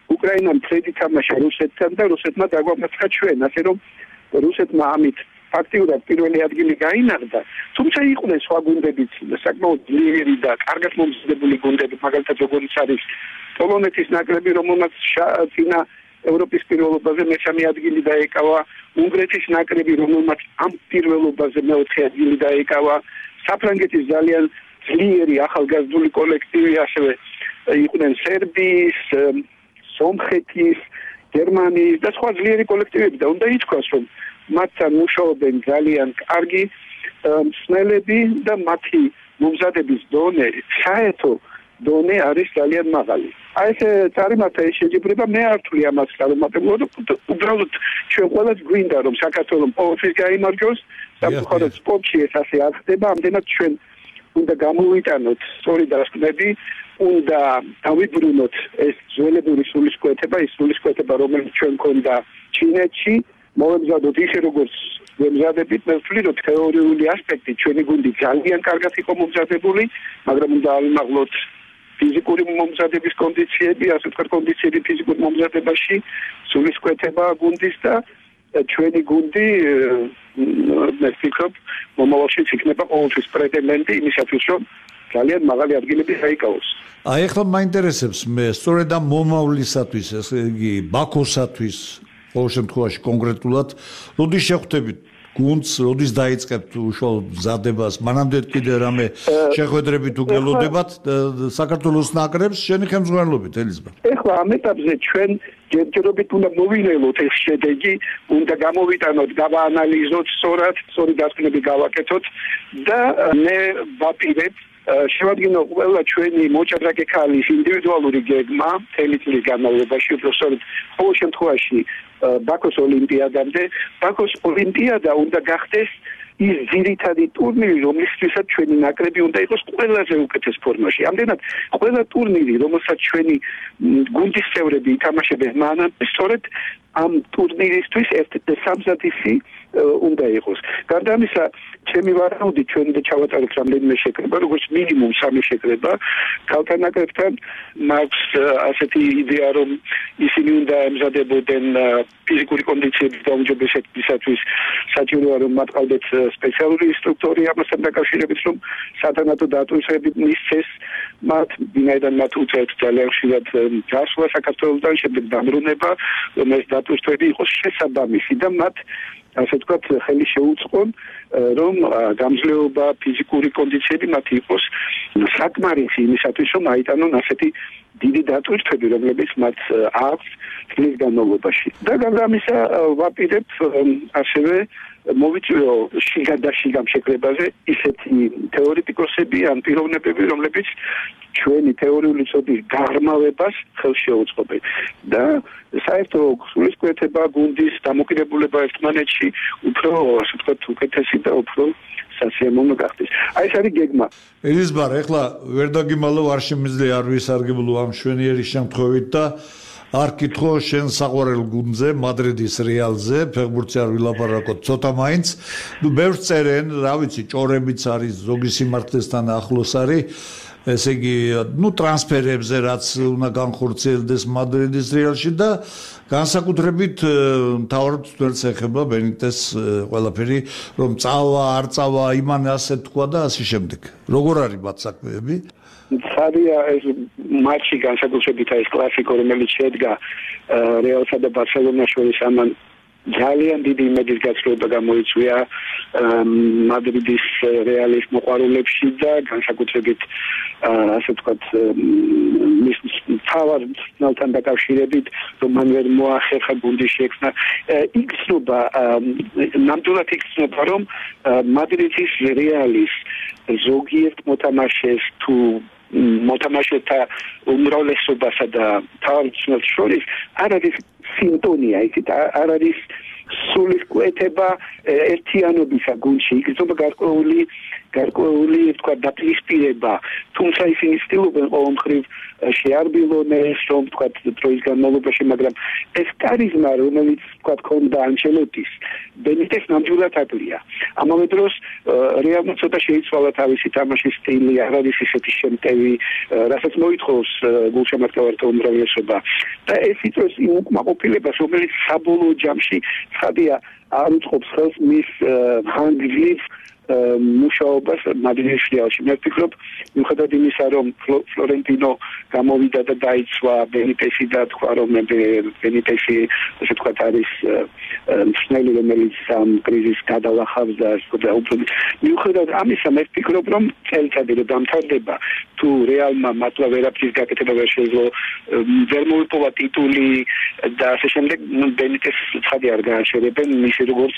უკრაინამ წედი თამაშა რუსეთთან და რუსეთმა დაგვამარცხა ჩვენ, ასე რომ რუსეთმა ამით ფაქტიურად პირველი ადგილი გაინაღდა, თუმცა იყვნენ სხვა გუნდებიც, საკმაოდ ძლიერი და კარგად მომზადებული გუნდები, მაგალითად როგორც არის პოლონეთის ნაკრები, რომელმაც წინა ევროპის პირველობაზე მესამე ადგილი დაეკავა, უნგრეთის ნაკრები, რომელმაც ამ პირველობაზე მეოთხე ადგილი დაეკავა, საფრანგეთის ძალიან ძლიერი ახალგაზრდული კოლექტივი, ასევე იყვნენ სერბიის, სომხეთის, გერმანიის და სხვა ძლიერი კოლექტივები და უნდა ითქვას, რომ მათთან მუშაობენ ძალიან კარგი მსმელები და მათი მომზადების დონე, საერთო დონე არის ძალიან მაღალი. აი ეს წარიმართა ეს შეჯიბრება მე არ ვთვლი ამას წარუმატებლად, უბრალოდ ჩვენ ყველას გვინდა რომ საქართველოს ყოველთვის გაიმარჯვოს, სამწუხაროდ სპორტში ეს ასე არ ხდება, ამდენად ჩვენ უნდა გამოვიტანოთ სწორი დასკვნები, უნდა დავიბრუნოთ ეს ძველებური სულისკვეთება, ის სულისკვეთება, რომელიც ჩვენ გვქონდა ჩინეთში, მოვემზადოთ ისე როგორც ვემზადებით, მე ვთვლი რომ თეორიული ასპექტით ჩვენი გუნდი ძალიან კარგად იყო მომზადებული, მაგრამ უნდა ავიმაღლოთ ფიზიკური მომზადების კონდიციები, ასე ვთქვათ, კონდიციები ფიზიკურ მომზადებაში, სულისკვეთება გუნდის და ჩვენი გუნდი მე ვფიქრობ, მომავალში იქნება ყოველთვის პრეტენდენტი იმისათვის, რომ ძალიან მაღალი ადგილები დაიკავოს. აი ახლა მაინტერესებს მე სწორედ ამ მომავლისათვის, ესე იგი ბაქოსათვის ყოველ შემთხვევაში კონკრეტულად, როდის შეხვდებით გუნდს, როდის დაიწყებთ უშუალოდ მზადებას, მანამდე კიდე რამე შეხვედრებით უგელოდებათ საქართველოს ნაკრებს შენი ხელმძღვანელობით, ელიზბარ? ეხლა ამ ეტაპზე ჩვენ ჯერჯერობით უნდა მოვინელოთ ეს შედეგი, უნდა გამოვიტანოთ, გავაანალიზოთ სწორად, სწორი დასკვნები გავაკეთოთ და მე ვაპირებ შევადგინო ყველა ჩვენი მოჭადრაკე ქალის ინდივიდუალური გეგმა მთელი წლის განმავლობაში, უბრალოდ ყოველ შემთხვევაში ბაქოს ოლიმპიადამდე, ბაქოს ოლიმპიადა უნდა გახდეს ის ძირითადი ტურნირი, რომლისთვისაც ჩვენი ნაკრები უნდა იყოს ყველაზე უკეთეს ფორმაში. ამდენად ყველა ტურნირი, რომელსაც ჩვენი გუნდის წევრები ითამაშებენ, მანამდე სწორედ ამ ტურნირისთვის ერთ-ერთი სამზადისი უნდა იყოს. გარდა ამისა, ჩემი ვარაუდით ჩვენ და ჩავატარებთ რამდენიმე შეკრება, როგორც მინიმუმ სამი შეკრება, ქალთა ნაკრებთან მაქვს ასეთი იდეა, რომ ისინი უნდა ემზადებოდნენ ფიზიკური კონდიციების გაუმჯობესებისათვის, საჭიროა რომ მათ ყავდეთ სპეციალური ინსტრუქტორი ამასთან დაკავშირებით, რომ სათანადო დატვირთვები მისცეს მათ, ვინაიდან მათ უწევთ ძალიან ხშირად გასვლა საქართველოსთან, შემდეგ დამბრუნება, რომ ეს დატვირთვები იყოს შესაბამისი და მათ ასე ვთქვათ, ხელი შეუწყონ, რომ გამძლეობა, ფიზიკური კონდიციები მათ იყოს საკმარისი იმისათვის, რომ აიტანონ ასეთი დიდი დატვირთვები, რომლებიც მათ აქვს წლის განმავლობაში. და გარდა ამისა, ვაპირებ ასევე მოვიწვიო შიგა და შიგამ შეკრებაზე ისეთი თეორეტიკოსები ან პიროვნებები, რომლებიც ჩვენი თეორიული ცოდნის გაღრმავებას ხელს შეუწყობენ და საერთო სულისკვეთება გუნდის დამოკიდებულება ერთმანეთში უფრო ასე ვთქვათ უკეთესი და უფრო სასიამოვნო გახდეს. აი ეს არის გეგმა. ელიზბარ, ეხლა ვერ დაგიმალო, არ შემიძლია არ ვისარგებლო ამ შვენიერი შემთხვევით და არ კითხო შენ საყვარელ გუნდზე, მადრიდის რეალზე, ფეხბურთზე არ ვილაპარაკოთ, ცოტა მაინც. ნუ ბევრს წერენ, რა ვიცი, ჭორებიც არის, ზოგი სიმართლესთან ახლოს არის. ესე იგი, ნუ ტრანსფერებზე რაც უნდა განხორციელდეს მადრიდის რეალში და განსაკუთრებით მთავრად თვალს ეხება ბენიტეს ყველაფერი, რომ წავა, არ წავა, იმან ასე თქვა და ასე შემდეგ. როგორ არის მათ საქმეები? ხარია ეს მატჩი განსაკუთრებით ეს კლასიკო, რომელიც შედგა რეალსა და ბარსელონას შორის, ამან ძალიან დიდი იმედის გაცვლილება გამოიწვია მადრიდის რეალის მოყვარულებში და განსაკუთრებით ასე ვთქვათ მის თავად ნალთან დაკავშირებით, რომ მან ვერ მოახერხა გუნდის შექმნა. იგრძნობა, ნამდვილად იგრძნობა, რომ მადრიდის რეალის ზოგიერთ მოთამაშეს თუ მოთამაშეთა უმრავლესობასა და თავმჯდომარეს შორის არ არის სინტონია, ისეთ არ არის სულის კვეთება ერთიანობისა გუნდში, იგრძნობა გარკვეული გარკვეული თქვა დაპირისპირება, თუმცა ისინი ცდილობენ ყოველ მხრივ შეარბილონეს, რომ თქვა დროის განმავლობაში, მაგრამ ეს კარიზმა, რომელიც თქვა ქონდა ანჩელოტის, ბენიტეს ნამდვილად აკლია. ამავე დროს რეალმა ცოტა შეიცვალა თავისი თამაშის სტილი, არ არის ისეთი შემტევი, რასაც მოითხოვს გულშემატკივართა უმრავლესობა. და ეს იწვევს იმ უკმაყოფილებას, რომელიც საბოლოო ჯამში ცხადია არ უწყობს ხელს მის ხანგრძლივ მუშაობას მადრიდის რეალში. მე ვფიქრობ, მიუხედავად იმისა, რომ ფლორენტინო გამოვიდა და დაიცვა ბენიტესი და თქვა, რომ ბენიტესი, ასე ვთქვათ, არის მსნელი, რომელიც ამ კრიზისს გადალახავს და და უფრო მიუხედავად ამისა, მე ვფიქრობ, რომ წელიწადი რომ დამთავრდება, თუ რეალმა მართლა ვერაფრის გაკეთება ვერ შეძლო, ვერ მოიპოვა ტიტული და ასე შემდეგ, ბენიტესს ცხადი არ გააჩერებენ, მისი როგორც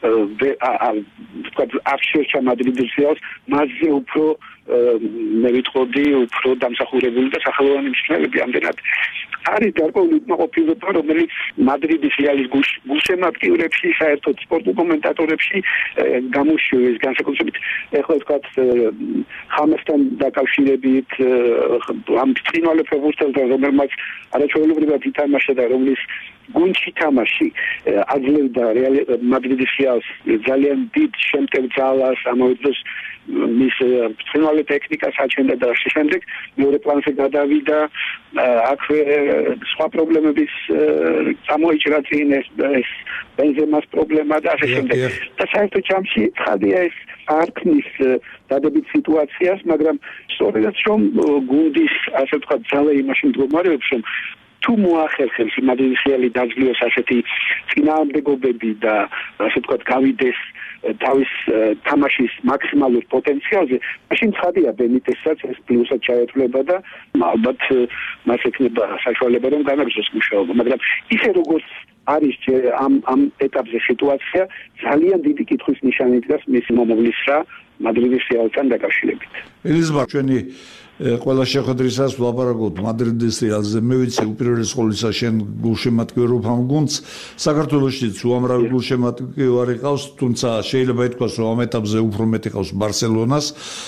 ვთქვათ, აღშერჩა მადრიდის რეალს, მასზე უფრო მე ვიტყოდი, უფრო დამსახურებული და სახელოვანი მსმენელები ამდენად. არის გარკვეული უკმაყოფილება, რომელიც მადრიდის რეალის გულშემატკივრებში, საერთოდ სპორტულ კომენტატორებში გამოშვეს, განსაკუთრებით ეხლა ვთქვათ ხამასთან დაკავშირებით, ამ ბრწყინვალე ფეხბურთელთან, რომელმაც არაჩვეულებრივად ითამაშა და რომლის გუნდში თამაში აძლევდა მადრიდის რეალს ძალიან დიდ შემტევ ძალას, ამავე დროს მის ბრწყინვალე ტექნიკას აჩენდა და შემდეგ მეორე პლანზე გადავიდა, აქვე სხვა პრობლემების წამოიჭრა წინ ეს ბენზემას პრობლემა და ასე შემდეგ. და საერთოდ ჯამში ცხადია ეს არ ქმნის დადებით სიტუაციას, მაგრამ სწორედაც რომ გუნდის ასე ვთქვათ ძალა იმაში მდგომარეობს, რომ თუ მოახერხებს მადრიდის რეალი დაძლევს ასეთი წინააღმდეგობები და ასე ვთქვათ გავიდეს თავის თამაშის მაქსიმალურ პოტენციალზე, მაშინ ცხადია ბენიტესაც ეს პლუსად ჩაეთვლება და ალბათ მას ექნება საშუალება რომ განაგრძოს მუშაობა, მაგრამ ისე როგორც არის ამ ამ ეტაპზე სიტუაცია, ძალიან დიდი კითხვის ნიშანი დგას მისი მომავლისრა მადრიდის რეალთან დაკავშირებით. ელიზბარ, ჩვენი ყველა შეხვედრისას ვლაპარაკობთ მადრიდის რეალზე. მე ვიცი უპირველეს ყოვლისა შენ გულშემატკივარ ამ გუნდს საქართველოშიც უამრავი გულშემატკივარი ყავს, თუმცა შეიძლება ითქვას, რომ ამ ეტაპზე უფრო მეტი ყავს ბარსელონას,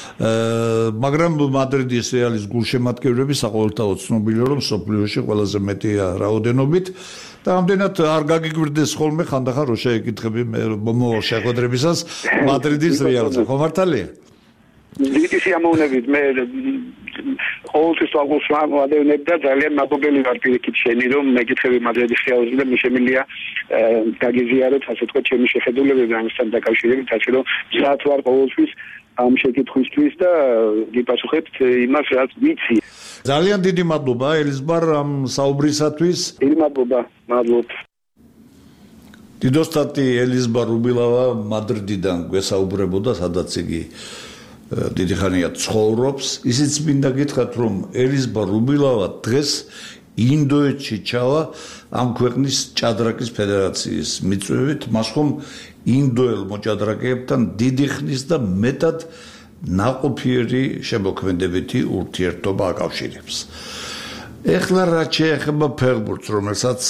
მაგრამ მადრიდის რეალის გულშემატკივრები საყოველთაოდ ცნობილია, რომ სოფლიოში ყველაზე მეტია რაოდენობით. და ამდენად არ გაგიგვირდეს ხოლმე ხანდახან რო შეეკითხები მომავალ შეხვედრებისას მადრიდის რეალზე. ხო მართალია? დიდი სიამოვნებით მე ყოველთვის ვაგულშემატკივრებ და ძალიან მადლობელი ვარ პირიქით შენი რომ მეკითხები მადრიდის რეალზე და შემიძლია გაგიზიაროთ ასე თქვა ჩემი შეხედულებები ამასთან დაკავშირებით, ასე რომ მზად ვარ ყოველთვის ამ შეკითხვისთვის და გიპასუხებთ იმას რაც ვიცი. ძალიან დიდი მადლობა ელიზბარ ამ საუბრისათვის. დიდი მადლობა, მადლობთ. დიდოსტატი ელიზბარ რუბილავა მადრიდიდან გვესაუბრებოდა, სადაც იგი დიდი ხანია ცხოვრობს. ისიც მინდა გითხრათ, რომ ელიზბარ რუბილავა დღეს ინდოეთში ჩავა ამ ქვეყნის ჭადრაკის ფედერაციის მიწვევით, მას ხომ ინდოელ მოჭადრაკეებთან დიდი ხნის და მეტად ნაყოფიერი შემოქმედებითი ურთიერთობა აკავშირებს. ეხლა რაც შეეხება ფეხბურთს, რომელსაც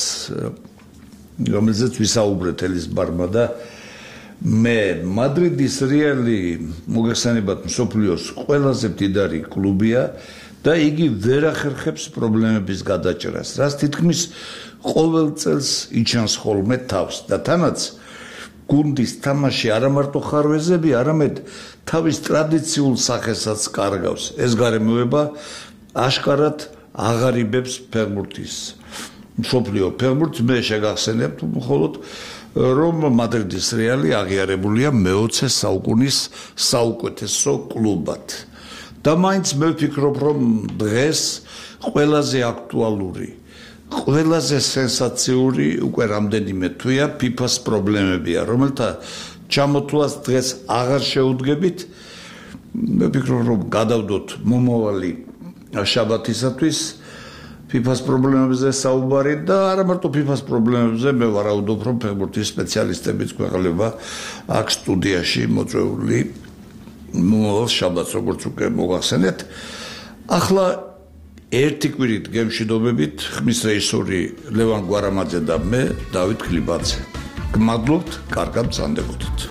რომელზეც ვისაუბრეთ ელიზბარმა და მე მადრიდის რეალი მოგეხსენებათ მსოფლიოს ყველაზე მდიდარი კლუბია და იგი ვერ ახერხებს პრობლემების გადაჭრას, რაც თითქმის ყოველ წელს იჩენს ხოლმე თავს და თანაც გუნდის თამაში არა მარტო ხარვეზები, არამედ თავის ტრადიციულ სახესაც კარგავს. ეს გარემოება აშკარად აღარიბებს ფეხბურთის მსოფლიო ფეხბურთს. მე შეგახსენებთ მხოლოდ რომ მადრიდის რეალი აღიარებულია მეოცე საუკუნის საუკეთესო კლუბად. და მაინც მე ვფიქრობ, რომ დღეს ყველაზე აქტუალური, ყველაზე სენსაციური უკვე რამდენიმე თვეა ფიფას პრობლემებია, რომელთა ჩამოთვლას დღეს აღარ შეუდგებით. მე ვფიქრობ, რომ გადავდოთ მომავალი შაბათისათვის ფიფას პრობლემებზე საუბარი და არა მარტო ფიფას პრობლემებზე, მე ვარაუდობ, რომ ფეხბურთის სპეციალისტებიც ქვეყნდება აქ სტუდიაში მოწვეული მომავალ შაბათს, როგორც უკვე მოგახსენეთ. ახლა ერთი კვირით გემშვიდობებით, ხმის რეჟისორი ლევან გვარამაძე და მე დავით ქლიბაძე. გმადლობთ, კარგად მზადდებოდეთ.